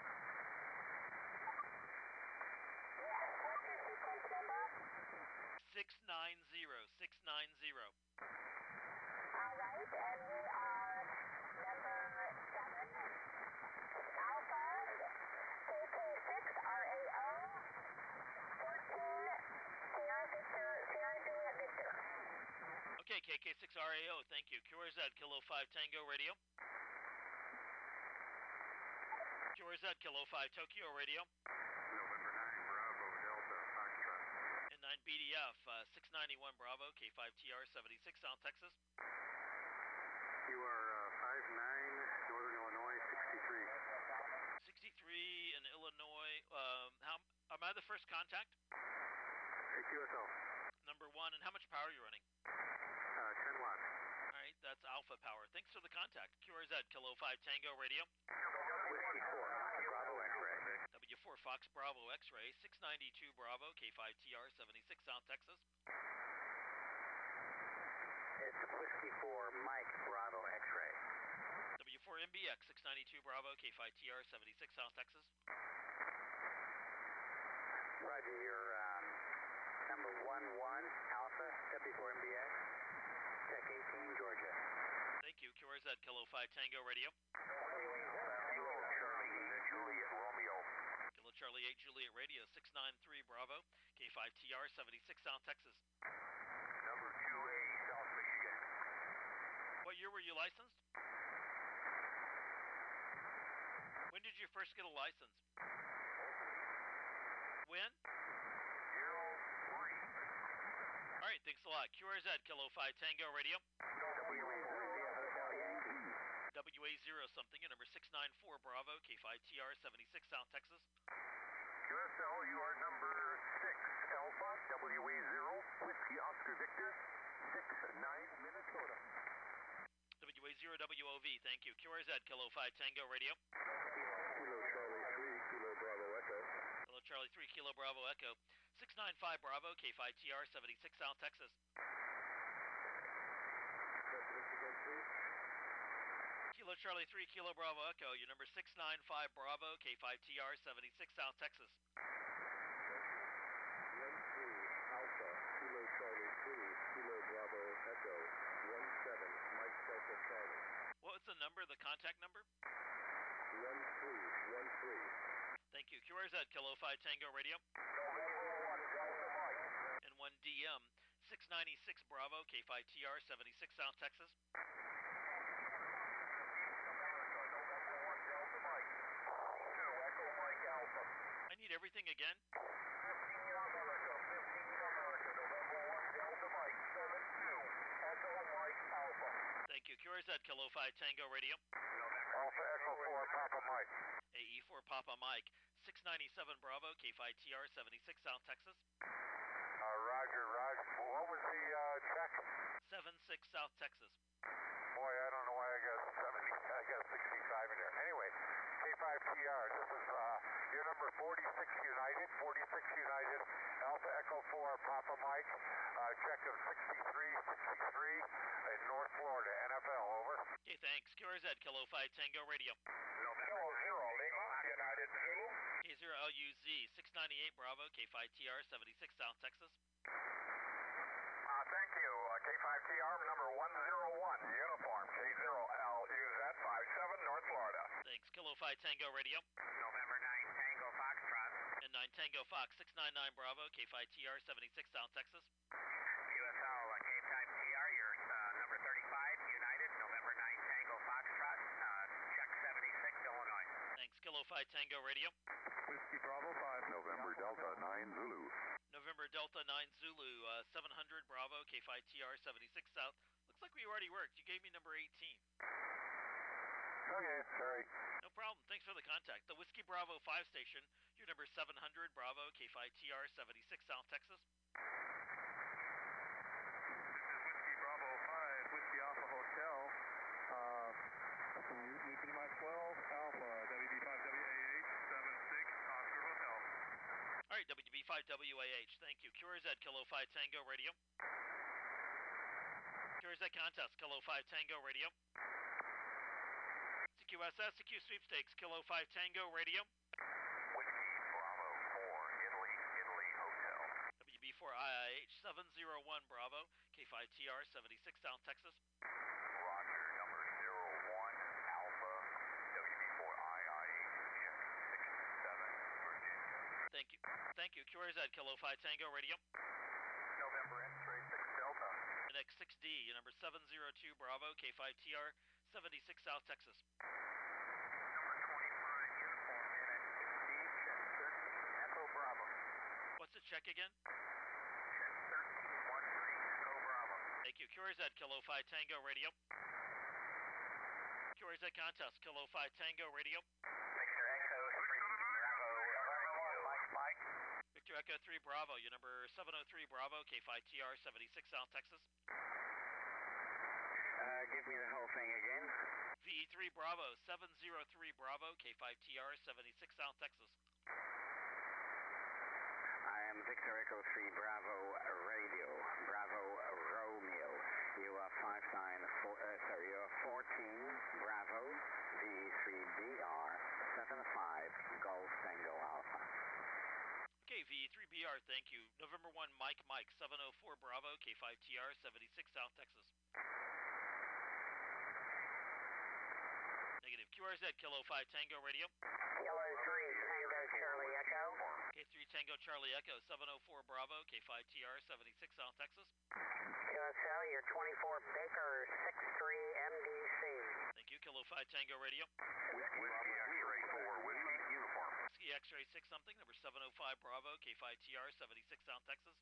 six nine zero, six nine zero. All right, and we are number seven, Alpha, K K six R A O, fourteen, Sierra Victor, Sierra Juliet Victor. Okay, K K six R A O, thank you. Q R Z Kilo five Tango Radio. Q R Z Kilo five Tokyo Radio. November nine Bravo Delta Foxtrot. And nine B D F, uh, six ninety-one Bravo, K five T R seventy-six South Texas. You are uh, five nine Northern Illinois sixty-three. sixty-three in Illinois. Um, how am I the first contact? Hey, Q S L. Number one, and how much power are you running? Uh, ten watts. All right, that's alpha power. Thanks for the contact. Q R Z Kilo five Tango Radio. Whiskey four Bravo X-Ray. W four Fox Bravo X-Ray, six ninety-two Bravo, K five T R seventy-six South Texas. It's Whiskey four Mike Bravo X-Ray. W four M B X, six ninety-two Bravo, K five T R seventy-six South Texas. Roger, your um, number one one Alpha, W four M B X, Tech eighteen Georgia. Thank you. Q R Z Kilo five Tango Radio. Kilo Charlie Juliet Romeo. Kilo Charlie eight Juliet Radio, six ninety-three Bravo, K five T R seventy-six South Texas. Number two A South Michigan. What year were you licensed? When did you first get a license? When? Zero three. All right, thanks a lot. Q R Z Kilo five Tango Radio. W A zero something, and number six ninety-four Bravo, K five T R seventy-six South Texas. Q S L, you are number six Alpha, W A zero, Whiskey Oscar Victor, six nine Minnesota. W A zero W O V, thank you. Q R Z Kilo five Tango Radio. Kilo Charlie three, Kilo Bravo Echo. Kilo Charlie three Kilo Bravo Echo, six ninety-five Bravo, K five T R seventy-six South Texas. Kilo Charlie three Kilo Bravo Echo, your number six ninety-five Bravo, K five T R seventy-six South Texas. one three Alpha, Kilo Charlie three, Kilo Bravo Echo, one seven Mike Delta Charlie. What was the number, the contact number? one three one three. Thank you. Q R Z Kilo five Tango Radio. And one D M, six ninety-six Bravo, K five T R seventy-six South Texas. Alpha. I need everything again. fifteen America, fifteen America, November one Delta Mike, seven two, Echo Mike Alpha. Thank you. Q R Z Kilo five Tango Radio. Alpha Echo four, Papa Mike. A E four Papa Mike. six ninety-seven Bravo, K five T R seventy-six South Texas. Uh, roger, roger. What was the uh, check? seventy-six South Texas. Boy, I don't know why I got seventy, I got sixty-five in there. Anyway, K five T R, this is uh, your number forty-six United, forty-six United, Alpha Echo four, Papa Mike, uh, check of sixty-three sixty-three in North Florida, N F L, over. Okay, thanks. Q R Z Kilo five Tango Radio. November zero, Lima, United Zulu. K zero L U Z six ninety-eight Bravo, K five T R seventy-six South Texas. Uh, thank you, uh, K five T R, number one oh one, uniform, K zero L U Z fifty-seven, North Florida. Thanks. Kilo five Tango Radio. November nine Tango Foxtrot. And nine Tango Fox six ninety-nine Bravo, K five T R seventy-six South Texas. Q S L uh, K five T R, your uh, number thirty-five United, November nine Tango Foxtrot, uh, check seventy-six Illinois. Thanks. Kilo five Tango Radio. Whiskey Bravo five, November Delta nine Zulu. November Delta nine Zulu uh, seven hundred Bravo, K five T R seventy-six South. Looks like we already worked. You gave me number eighteen. Okay, sorry. No problem. Thanks for the contact. The Whiskey Bravo five station, your number seven hundred Bravo, K five T R seventy-six South Texas. This is Whiskey Bravo five, Whiskey Alpha Hotel. Uh, can you, you be my twelve, Alpha, W B five W A H, seven six, Oscar Hotel. All right, W B five W A H. Thank you. Q R Z Kilo five Tango Radio. Q R Z Contest, Kilo five Tango Radio. C Q S S, C Q Sweepstakes, Kilo five Tango Radio. Whiskey Bravo four, Italy, Italy Hotel. W B four I I H seven oh one Bravo, K five T R seventy-six South Texas. Roger, number zero one, Alpha, W B four I I H, six seven, Virginia. Thank you. Thank you. Q R Z Kilo five Tango Radio. November X-ray six Delta. And X six D, your number seven oh two Bravo, K five T R seventy-six South Texas. Number twenty-five, uniform, N X six D, check thirteen, Echo Bravo. What's the check again? Check thirteen one three, Echo Bravo. Thank you. Q R Z Kilo five Tango Radio. Q R Z Contest, Kilo five Tango Radio. Victor Echo three Bravo, Mike Mike. Victor Echo three Bravo, your number seven oh three Bravo, K five T R seventy-six South Texas. Uh, give me the whole thing again. V E three Bravo, seven oh three Bravo, K five T R seventy-six South Texas. I am Victor Echo three Bravo Radio, Bravo Romeo. You are five nine four, uh, sorry, you are fourteen Bravo, V three B R, seven five Golf Tango Alpha. Okay, V E three B R, thank you. November one Mike Mike, seven oh four Bravo, K five T R seventy-six South Texas. Negative. Q R Z Kilo five Tango Radio. Kilo three Tango Charlie Echo. K three Tango Charlie Echo, seven oh four Bravo, K five T R seventy-six South Texas. Q S L, you're twenty-four Baker six three M D C. Thank you. Kilo five Tango Radio. Whiskey X-ray four, Whiskey uniform. Whiskey X-ray six something, number seven oh five Bravo, K five T R seventy-six South Texas.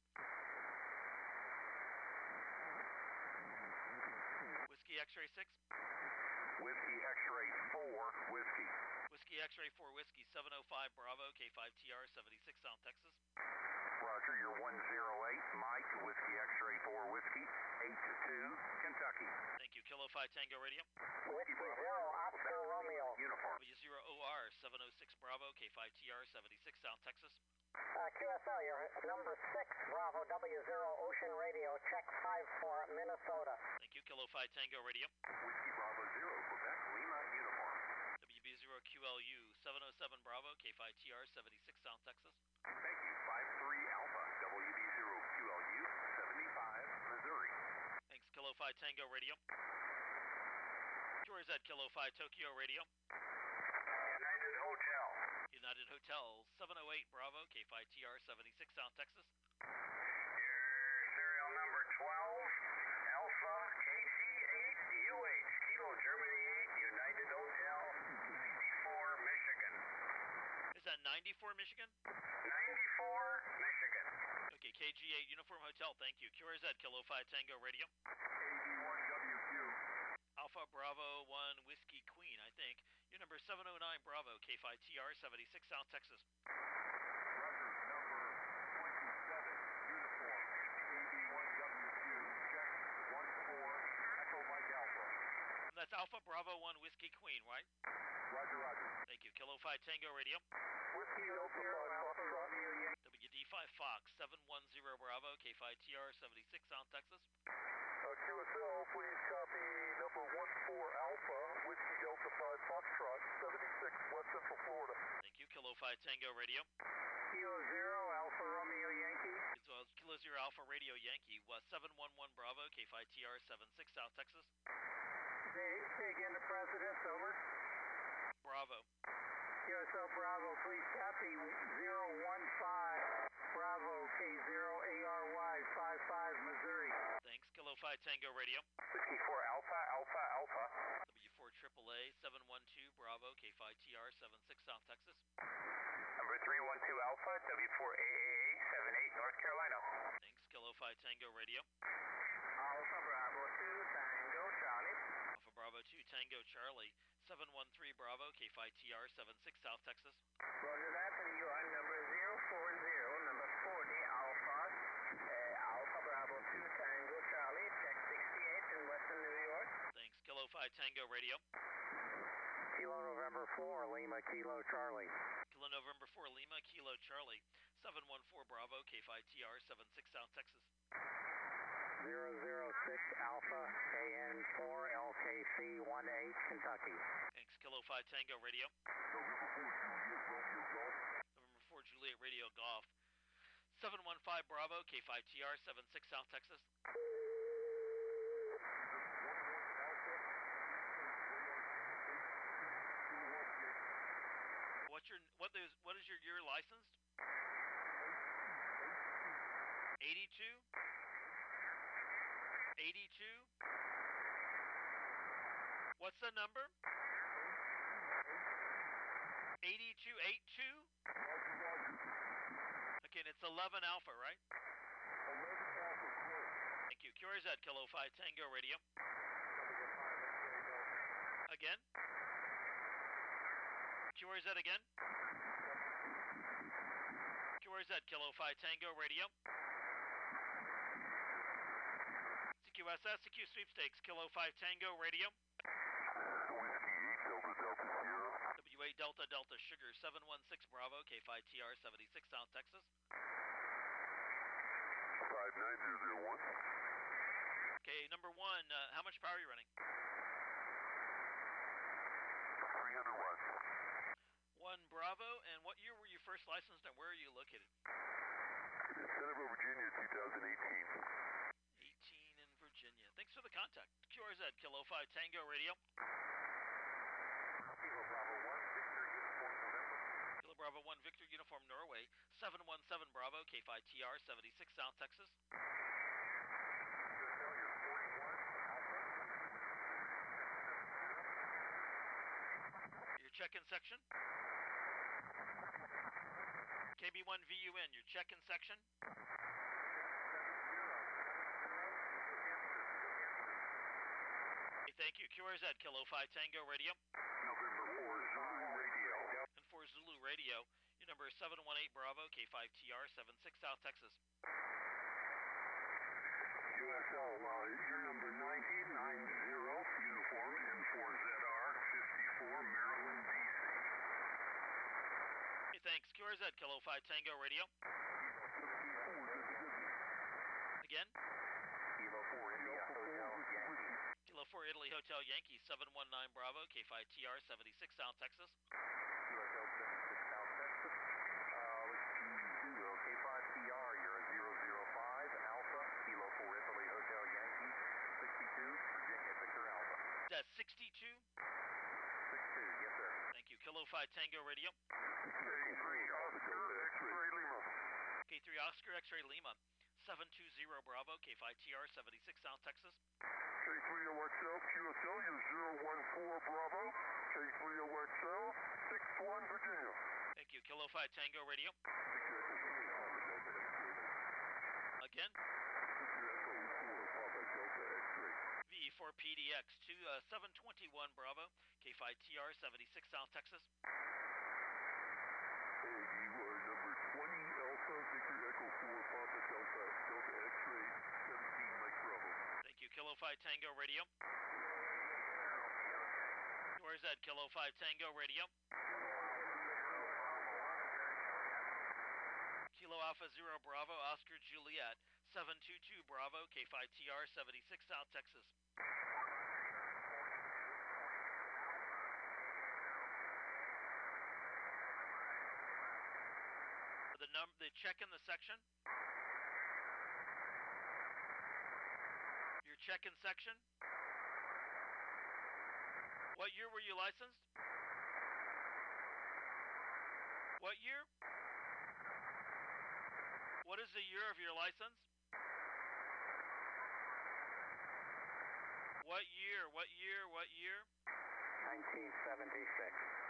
Whiskey X-ray six. Whiskey X-ray four, Whiskey. Whiskey X-ray four Whiskey, seven oh five Bravo, K five T R seventy-six South Texas. Roger, you're one oh eight, Mike, Whiskey X-ray four, Whiskey, eight to two, Kentucky. Thank you. Kilo five Tango Radio. Whiskey Zero Oscar Romeo. Uniform. W zero O R, seven oh six Bravo, K five T R seventy-six South Texas. Uh, Q S L, you're number six Bravo W zero Ocean Radio, check five four Minnesota. Thank you. Kilo five Tango Radio. Whiskey Bravo zero, Quebec, Lima, uniform. W B zero Q L U, seven oh seven Bravo, K five T R seventy-six South Texas. Thank you, five three Alpha, W B zero Q L U, seventy-five, Missouri. Thanks. Kilo five Tango Radio. Q R Z Kilo five Tokyo Radio. United Hotel. United Hotel, seven oh eight Bravo, K five T R seventy-six South Texas. Your serial number twelve, Alpha, K C eight U H, Kilo Germany eight, United Hotel, ninety-four, Michigan. Is is that ninety-four Michigan? ninety-four, Michigan. Okay, K G eight Uniform Hotel, thank you. Q R Z, Kilo five Tango Radio. K B one W Q. Alpha Bravo one Whiskey Queen, I think. Your number is seven oh nine Bravo, K five T R seventy-six South Texas. Roger, number twenty-seven, uniform, K B one W Q, check, one four, Echo Mike Alpha. And that's Alpha Bravo one Whiskey Queen, right? Roger, roger. Thank you. Kilo five Tango Radio. Whiskey Delta five, Alpha Romeo Yankee. W D five Fox, seven one zero Bravo, K five T R seventy-six South Texas. Uh, Q S L, please copy number one four Alpha, Whiskey Delta five Foxtrot, seventy-six West Central Florida. Thank you. Kilo five Tango Radio. Kilo Zero, Alpha Romeo Yankee. As well as Kilo Zero Alpha Radio Yankee, was seven one one Bravo, K five T R seventy-six South Texas. Say, say again to President, over. Bravo. Q S L Bravo, please copy zero one five Bravo, K zero A R Y five five Missouri. Thanks. Kilo five Tango Radio. Whiskey four Alpha, Alpha, Alpha. W four triple A, seven one two Bravo, K five T R seventy-six South Texas. Number three one two Alpha, W four A A A seven eight North Carolina. Thanks. Kilo five Tango Radio. Alpha Bravo two Tango Charlie. Alpha Bravo two Tango Charlie, seven one three Bravo, K five T R seventy-six South Texas. Roger that, and you are number zero four zero, number forty Alpha, uh, Alpha Bravo two Tango Charlie, check sixty-eight in Western New York. Thanks. Kilo five Tango Radio. Kilo November four, Lima Kilo Charlie. Kilo November four Lima, Kilo Charlie, seven one four Bravo, K five T R seventy-six South Texas. zero zero six Alpha K N four L K C one eight Kentucky. Thanks. Kilo five Tango Radio. November four Juliet Radio Golf, seven one five Bravo, K five T R seventy-six South Texas. What's your what is what is your year licensed? eighty-two? eighty-two? What's the number? eighty-two eighty-two? Okay, and it's eleven Alpha, right? Thank you. Q R Z, Kilo five Tango Radio. Again? Q R Z again? Q R Z, Kilo five Tango Radio. C Q S S, C Q Sweepstakes, Kilo five Tango Radio. W eight Delta Delta Sugar, seven one six Bravo, K five T R seventy-six South Texas. five nine zero zero one. Okay, number one, uh, how much power are you running? three hundred watts. One Bravo, and what year were you first licensed and where are you located? Centerville, Virginia, two thousand eighteen. eighteen in Virginia. Thanks for the contact. Q R Z, Kilo five Tango Radio. Kilo Bravo one, Victor Uniform November. Kilo Bravo one Victor Uniform Norway, seven one seven Bravo, K five T R seventy-six South Texas. Your check-in section. K B one V U N, your check-in section. Okay, thank you. Q R Z, Kilo five Tango Radio. November four, Zulu Radio. And for Zulu Radio, your number is seven one eight Bravo, K five T R seventy-six South Texas. U S L, uh, your number ninety ninety, uniform N four Z R fifty-four, Maryland, D C. Okay, thanks. Q R Z, Kilo five Tango Radio. Again? Kilo four, India Hotel Yankee. Kilo four Italy Hotel Yankee, seven one nine Bravo, K five T R seventy-six South Texas. U S L seventy-six South Texas. Uh, let's see, zero, K five T R, you're a zero zero five, Alpha, Kilo four Italy Hotel Yankee, sixty-two, Virginia, Victor Alpha. That's sixty-two? sixty-two, yes sir. Thank you. Kilo five Tango Radio. K three, Oscar, X-ray Lima. K three Oscar X-ray Lima, seven two zero Bravo, K five T R seventy-six South Texas. K three O X L, Q S L, you're zero one four Bravo, K three O X L, six one Virginia. Thank you. Kilo five Tango Radio. Victor Echo four, Papa Delta X-ray. Again. Victor Echo four, Papa Delta X-ray. V E four P D X two uh, seven twenty-one Bravo, K five T R seventy-six South Texas. Hey, you are number twenty Alpha, Victor Echo four, Papa Delta, Delta X-ray, seventeen Mike Bravo. Thank you. Kilo five Tango Radio. Where's that? Kilo five Tango Radio. Kilo Alpha Zero Bravo, Oscar Juliet, seven two two Bravo, K five T R seventy-six South Texas. The num the check in the section. Your check-in section. What year were you licensed? What year? What is the year of your license? What year? What year? What year? nineteen seventy-six.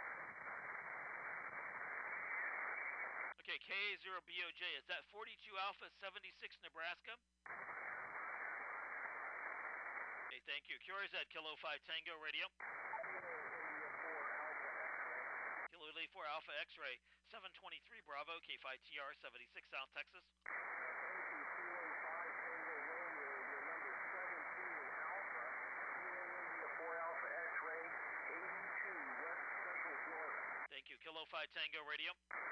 Okay, K A zero B O J. Is that forty-two Alpha seventy-six Nebraska? Okay, thank you. Q R Z Kilo five Tango Radio. Kilo India four Alpha X-ray, seven twenty-three Bravo, K five T R seventy-six South Texas. Thank you. Kilo five Tango Radio.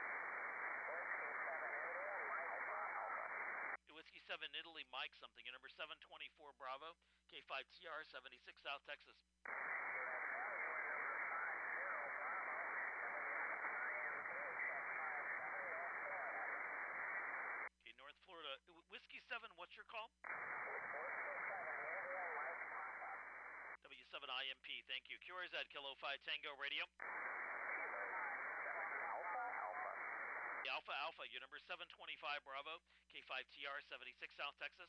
Whiskey seven Italy Mike something. Your number seven twenty-four Bravo, K five T R seventy-six South Texas. Okay, North Florida. Whiskey seven, what's your call? W seven I M P, thank you. Q R Z Kilo five Tango Radio. Alpha Alpha, your number seven twenty-five Bravo, K five T R seventy-six South Texas.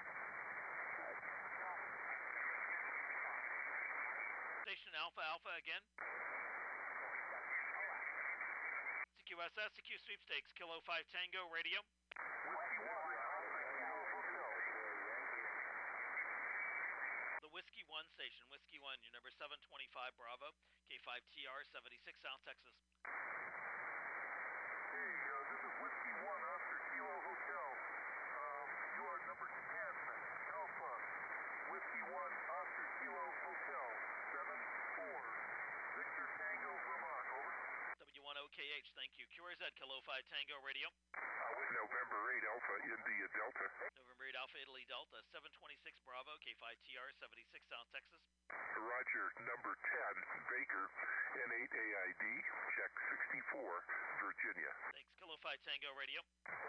Station Alpha Alpha again. C Q S S, C Q Sweepstakes, Kilo five Tango Radio. The Whiskey one station, Whiskey one, your number seven twenty-five Bravo, K five T R seventy-six South Texas. Hey, uh, this is Whiskey one, Oscar Kilo Hotel. Um, you are number ten, Alpha. Whiskey one, Oscar Kilo Hotel, seven four. Victor Tango, Vermont, over. W one O K H, thank you. Q R Z Kilo five Tango Radio. Uh, with November eight Alpha, India Delta. November eight Alpha Italy Delta, seven twenty-six Bravo, K five T R seventy-six South Texas. Roger, number ten, Baker, N eight A I D, check sixty-four, Virginia. Thanks. Kilo five Tango Radio.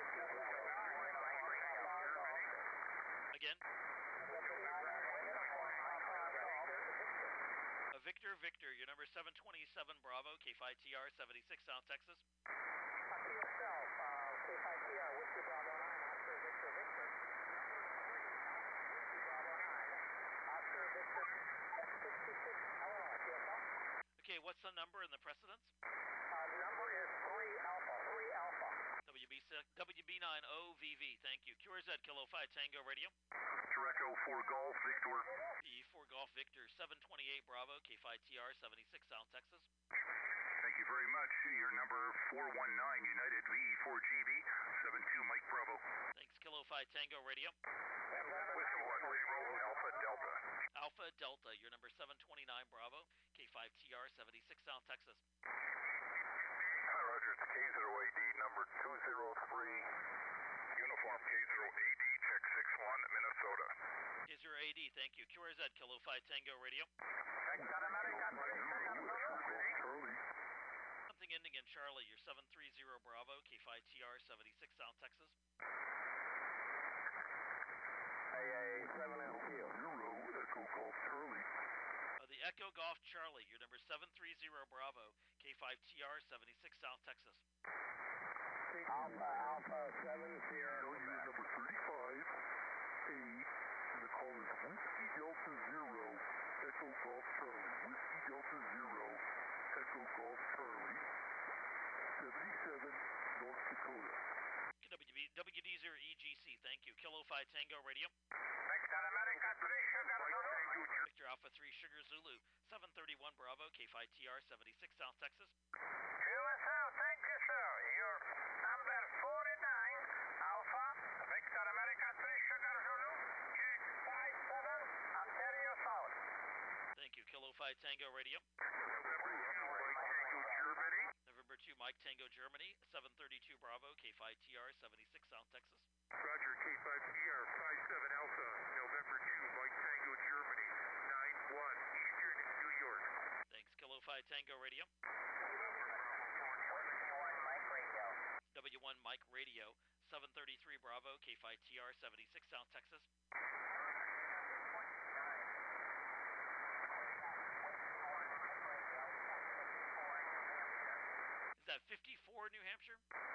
Again. Uh, Victor Victor, your number seven twenty-seven Bravo, K five T R seventy-six South Texas. Okay, what's the number in the precedence? Number is three Alpha, three Alpha. W B six, W B nine O V V, thank you. Q R Z Kilo five Tango Radio. Treco four Golf, Victor. E four Golf Victor, seven twenty-eight Bravo, K five T R seventy-six South Texas. Thank you very much. Your number four one nine, United, V E four G V, seven two Mike Bravo. Thanks. Kilo five Tango Radio. Whiskey one zero, Alpha Delta. Alpha Delta, your number seven twenty-nine Bravo, K five T R seventy-six South Texas. Hi, Roger. It's K zero A D, number two zero three, Uniform K zero A D, check six one, Minnesota. Is your A D, thank you. Q R Z Kilo five Tango Radio. Something ending in Charlie, your seven three zero Bravo, K five T R seventy-six South Texas. A seven L Q. Zero, Echo Golf Charlie. Uh, the Echo Golf Charlie, your number seven three zero Bravo, K five T R seventy-six South Texas. Alpha Alpha seven zero. No, you're number thirty-five, A, and the call is Whiskey Delta Zero, Echo Golf Charlie. Whiskey Delta Zero, Echo Golf Charlie. seventy-seven, North Dakota. W B, W D zero E G C, thank you. Kilo five Tango Radio. Victor America three, Sugar Zulu. Victor Alpha three Sugar Zulu, seven thirty-one Bravo, K five T R seventy-six South Texas. Q S L, thank you, sir. You're number forty-nine, Alpha, Victor America three, Sugar Zulu, eight five seven, Ontario South. Thank you. Kilo five Tango Radio. November two, November two Mike Tango, Germany. Mike Tango Germany, seven thirty-two Bravo, K five T R seventy-six South Texas. Roger, K five T R five seven Alpha, November two, Mike Tango, Germany, nine one, Eastern New York. Thanks. Kilo five Tango Radio. W one Mike Radio, seven thirty-three Bravo, K five T R seventy-six South Texas. Is that fifty-four New Hampshire?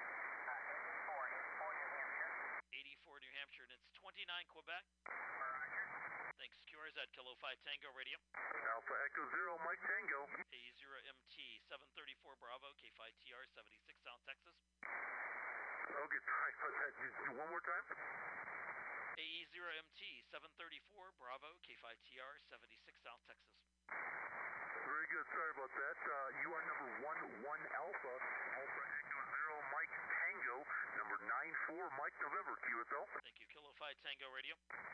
eighty-four New Hampshire, and it's twenty-nine Quebec. Thanks. Q R Z, Kilo five Tango Radio. Alpha Echo Zero, Mike Tango. A zero M T, seven thirty-four Bravo, K five T R seventy-six South Texas. Okay, sorry about that. Just one more time. A E zero M T, seven thirty-four Bravo, K five T R seventy-six South Texas. Very good. Sorry about that. Uh, you are number one one Alpha, Alpha Echo Zero, Mike Tango, number nine four Mike November, Q S L. Thank you. Kilo five Tango Radio.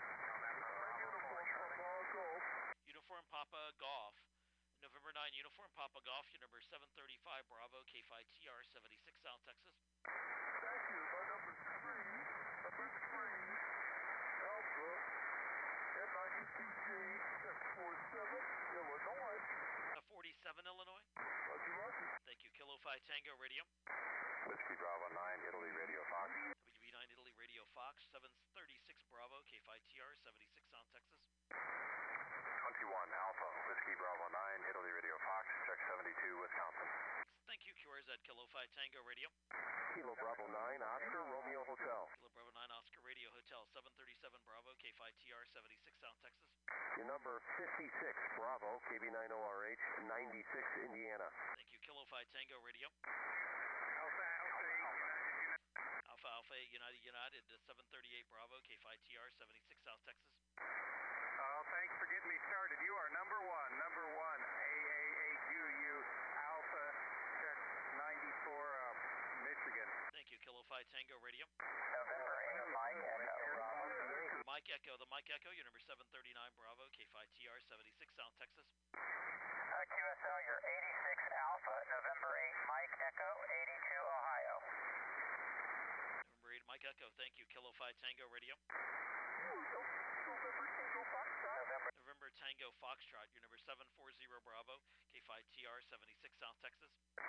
Uniform Papa Golf. November nine Uniform Papa Golf, your number seven thirty-five Bravo, K five T R seventy-six South Texas. Thank you. My number three, number three, Alpha, M I U T J, six four seven, Illinois. Uh, forty-seven Illinois. Roger, Roger. Thank you. Kilo five Tango Radio. Whiskey Bravo nine, Italy Radio Fox. W B nine Italy Radio Fox, seven thirty-six Bravo, K five T R seventy-six South Texas. twenty-one Alpha, Whiskey Bravo nine, Italy Radio Fox, check seventy-two, Wisconsin. Thank you. Q R Z, Kilo five Tango Radio. Kilo Bravo nine, Oscar Romeo Hotel. Kilo Bravo nine Oscar Radio Hotel, seven thirty-seven Bravo, K five T R seventy-six South Texas. Your number fifty-six, Bravo, K B nine O R H, ninety-six, Indiana. Thank you. Kilo five Tango Radio. Alpha, Alpha, Alpha Alpha eight United United, uh, seven thirty-eight Bravo, K five T R seventy-six South Texas. Oh, thanks for getting me started. You are number one, number one, A A eight U U, Alpha, check ninety-four, uh, Michigan. Thank you. Kilo five Tango Radio. November eight, Mike Echo, Bravo. Mike Echo, the Mike Echo, your number seven thirty-nine Bravo, K five T R seventy-six South Texas. Uh, Q S L, you're eighty-six Alpha, November eight, Mike Echo, eighty-two Ohio. November eight Mike Echo, thank you. Kilo five Tango Radio. November Tango Foxtrot. November. November Tango Foxtrot, your number seven forty Bravo, K five T R seventy-six South Texas.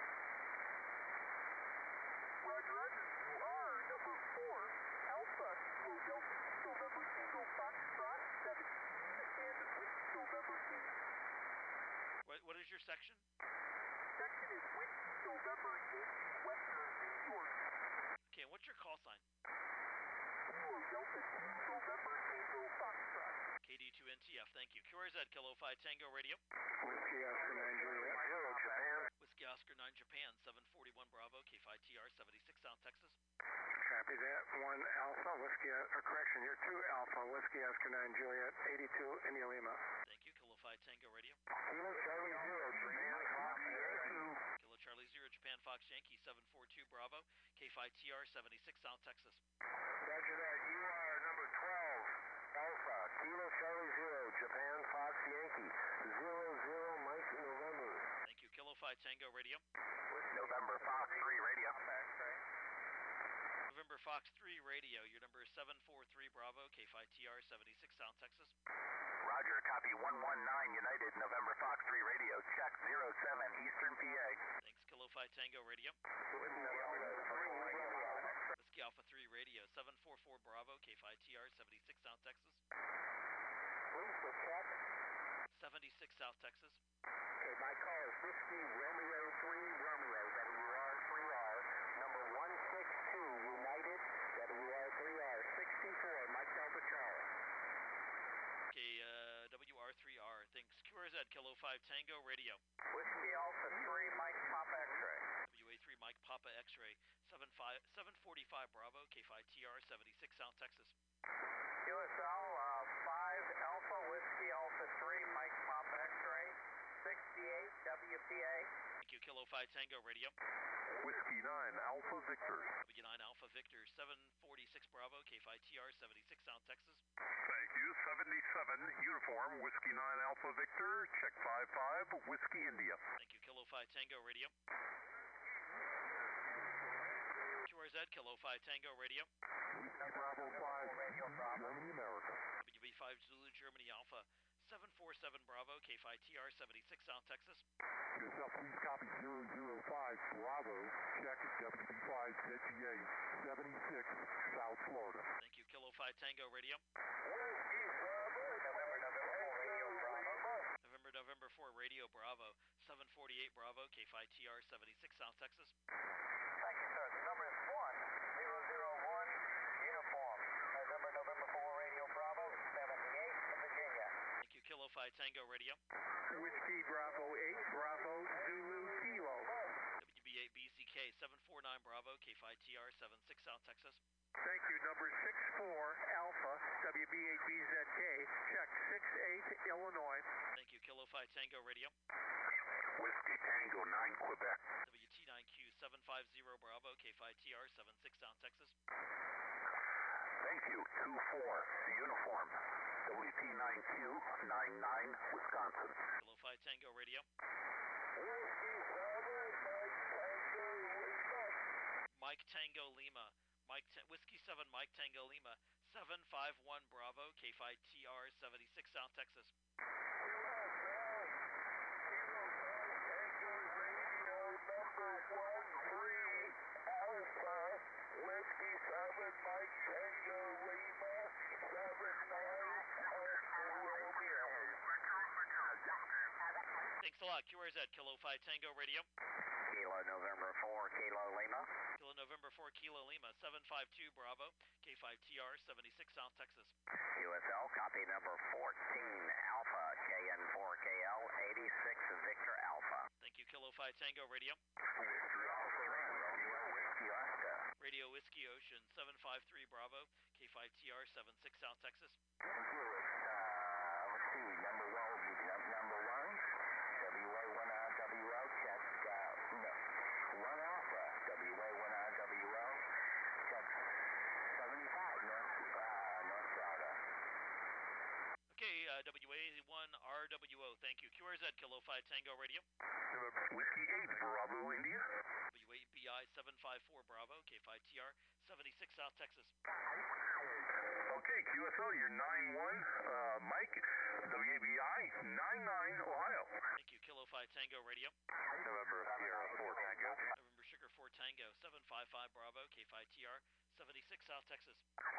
Roger, Roger. You are number four, Alpha, Delta, November Tango Foxtrot, seventeen, and Whiskey November eight. What, what is your section? Section is Whiskey November eight, Western New York. Okay, and what's your call sign? Kilo Delta November Tango Foxtrot. K D two N T F, thank you. Q R Z, Kilo five Tango Radio. Whiskey Oscar nine Juliet, zero, Japan. Whiskey Oscar nine Japan, seven forty-one Bravo, K five T R seventy-six South Texas. Copy that. One Alpha, Whiskey, uh, correction, you're two Alpha, Whiskey Oscar nine Juliet, eighty-two, India Lima. Thank you. Kilo five Tango Radio. Kilo Charlie Zero, Japan, Fox, Yankee. Kilo Charlie Zero Japan Fox Yankee, seven forty-two Bravo, K five T R seventy-six South Texas. Roger that. You are number twelve, Alpha, Kilo Charlie Zero, Japan, Fox, Yankee, zero, zero, Mike, November. Thank you. Kilo five Tango Radio. November, Fox three Radio. November Fox three Radio, your number is seven forty-three Bravo, K five T R seventy-six South Texas. Roger, copy one one nine United, November Fox three Radio, check zero seven, Eastern P A. Thanks. Kilo five Tango Radio. Whiskey Alpha three Radio, seven forty-four Bravo, K five T R seventy-six South Texas. seventy-six South Texas. Okay, my call is Whiskey Romeo three Romeo, W R three R, number one six two United, W R three R, sixty-four, Mike Delta Charlie. Okay, uh, W R three R, thanks. Q R Z, Kilo five Tango Radio. Whiskey Alpha three, Mike Pop X-ray. W A three Mike Papa X-ray, seven forty-five Bravo, K five T R, seventy-six South Texas. Q S L, uh, five Alpha, Whiskey Alpha three, Mike Papa X-ray, sixty-eight W P A. Thank you, Kilo five Tango Radio. Whiskey nine Alpha Victor. W nine Alpha Victor, seven forty-six Bravo, K five T R, seventy-six South Texas. Thank you. seventy-seven Uniform, Whiskey nine Alpha Victor, check five five, Whiskey India. Thank you, Kilo five Tango Radio. Q R Z, Kilo five Tango Radio. Whiskey Bravo five, Germany, America. W B five Zulu Germany Alpha, seven forty-seven Bravo, K five T R, seventy-six South Texas. Yourself, please copy zero zero five Bravo, check W B five Z G A, seventy-six South Florida. Thank you, Kilo five Tango Radio. November, November four, Radio Bravo. November, November four Radio Bravo, seven forty-eight Bravo, K five T R, seventy-six South Texas. Thank you, sir. The number is one zero zero one, Uniform. November, November four, Radio Bravo, seventy-eight, Virginia. Thank you, Kilo five Tango Radio. Whiskey Bravo eight, Bravo Zulu Kilo. W B eight B C K, seven forty-nine Bravo, K five T R, seventy-six South Texas. Thank you. Number six four, Alpha, W B eight B Z K, check six eight, Illinois. Thank you, Kilo five Tango Radio. Whiskey Tango nine Quebec. W T nine Q, seven fifty Bravo, K five T R, seventy-six South Texas. Thank you. two four, Uniform, W T nine Q ninety-nine, Wisconsin. Kilo five Tango Radio. Mike Tango Lima. Mike Ta- Whiskey seven Mike Tango Lima, seven fifty-one Bravo, K five T R, seventy-six South Texas. Thanks a lot. Q R Z, Kilo five Tango Radio. Kilo November four, Kilo Lima. Kilo November four Kilo Lima, seven fifty-two Bravo, K five T R, seventy-six South Texas. U S L, copy number fourteen, Alpha, K N four K L, eighty-six Victor Alpha. Thank you, Kilo five Tango Radio. Whiskey Alpha, Whiskey Oscar. Radio Whiskey Ocean, seven fifty-three Bravo, K five T R, seventy-six South Texas. Thank you. It's, uh, let's see, number one will be num- number one, W A one R W L, check, uh, no, one Alpha, W A one R W L, check seventy-five, North, uh, North Florida. Okay, uh, W A one R W O, thank you. Q R Z, Kilo five Tango Radio. Whiskey eight Bravo, India. W A B I seven fifty-four Bravo, K five T R, seventy-six South Texas. Okay, Q S L, you're nine one, uh, Mike, W A B I ninety-nine, Ohio. Thank you, Kilo five Tango Radio. November Sierra four Tango. November Sugar four Tango, seven fifty-five Bravo, K five T R, seventy-six South Texas.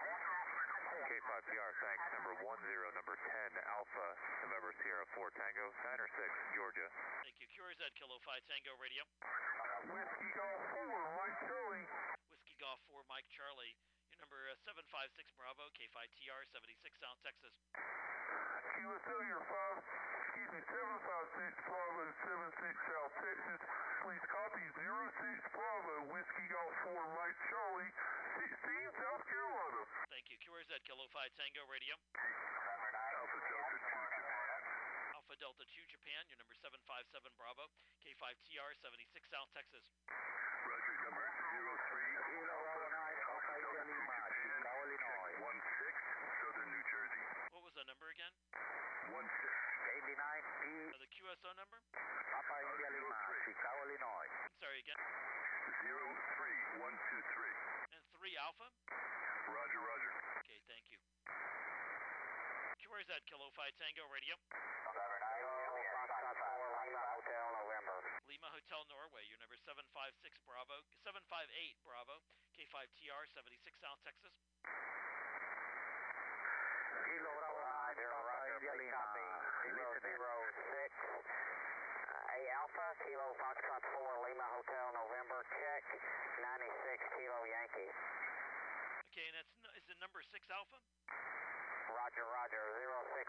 K five P R, thanks. Number one zero, number ten, Alpha, November Sierra four Tango, nine or six, Georgia. Thank you, Q R Z, Kilo five Tango Radio. Whiskey Golf four, Mike Charlie. Whiskey Golf four Mike Charlie. Your number uh, seven fifty-six Bravo, K five T R, seventy-six South Texas. Q S L, you're five, excuse me, seven five six Bravo, seven six South Texas. Please copy zero six Bravo, Whiskey Golf four, Mike Charlie, sixteen, South Carolina. Thank you, Q R Z, Kilo five Tango Radio. Alpha Delta two, Japan. Alpha Delta two Japan, your number seven fifty-seven Bravo, K five T R, seventy-six South Texas. Roger, number zero three, Alpha, Alpha Delta two, Japan, check one six, Southern New Jersey. What was the number again? one six. eighty-nine P, Uh, the Q S O number? Papa India Lima, Chicago, Illinois. I'm sorry, again. zero three one two three. And three Alpha? Roger, roger. Okay, thank you. Q R Z, Kilo five Tango Radio. November nine, Foxtrot four, Lima Hotel, November. Lima Hotel Norway, your number seven fifty-six Bravo, seven fifty-eight Bravo, K five T R, seventy-six South Texas. Kilo Bravo nine, Papa India Lima. Kilo zero six, A Alpha, Kilo Foxtrot four, Lima Hotel, November, check, ninety-six Kilo Yankee. Okay, and that's n- is the number six Alpha? Roger, roger, zero six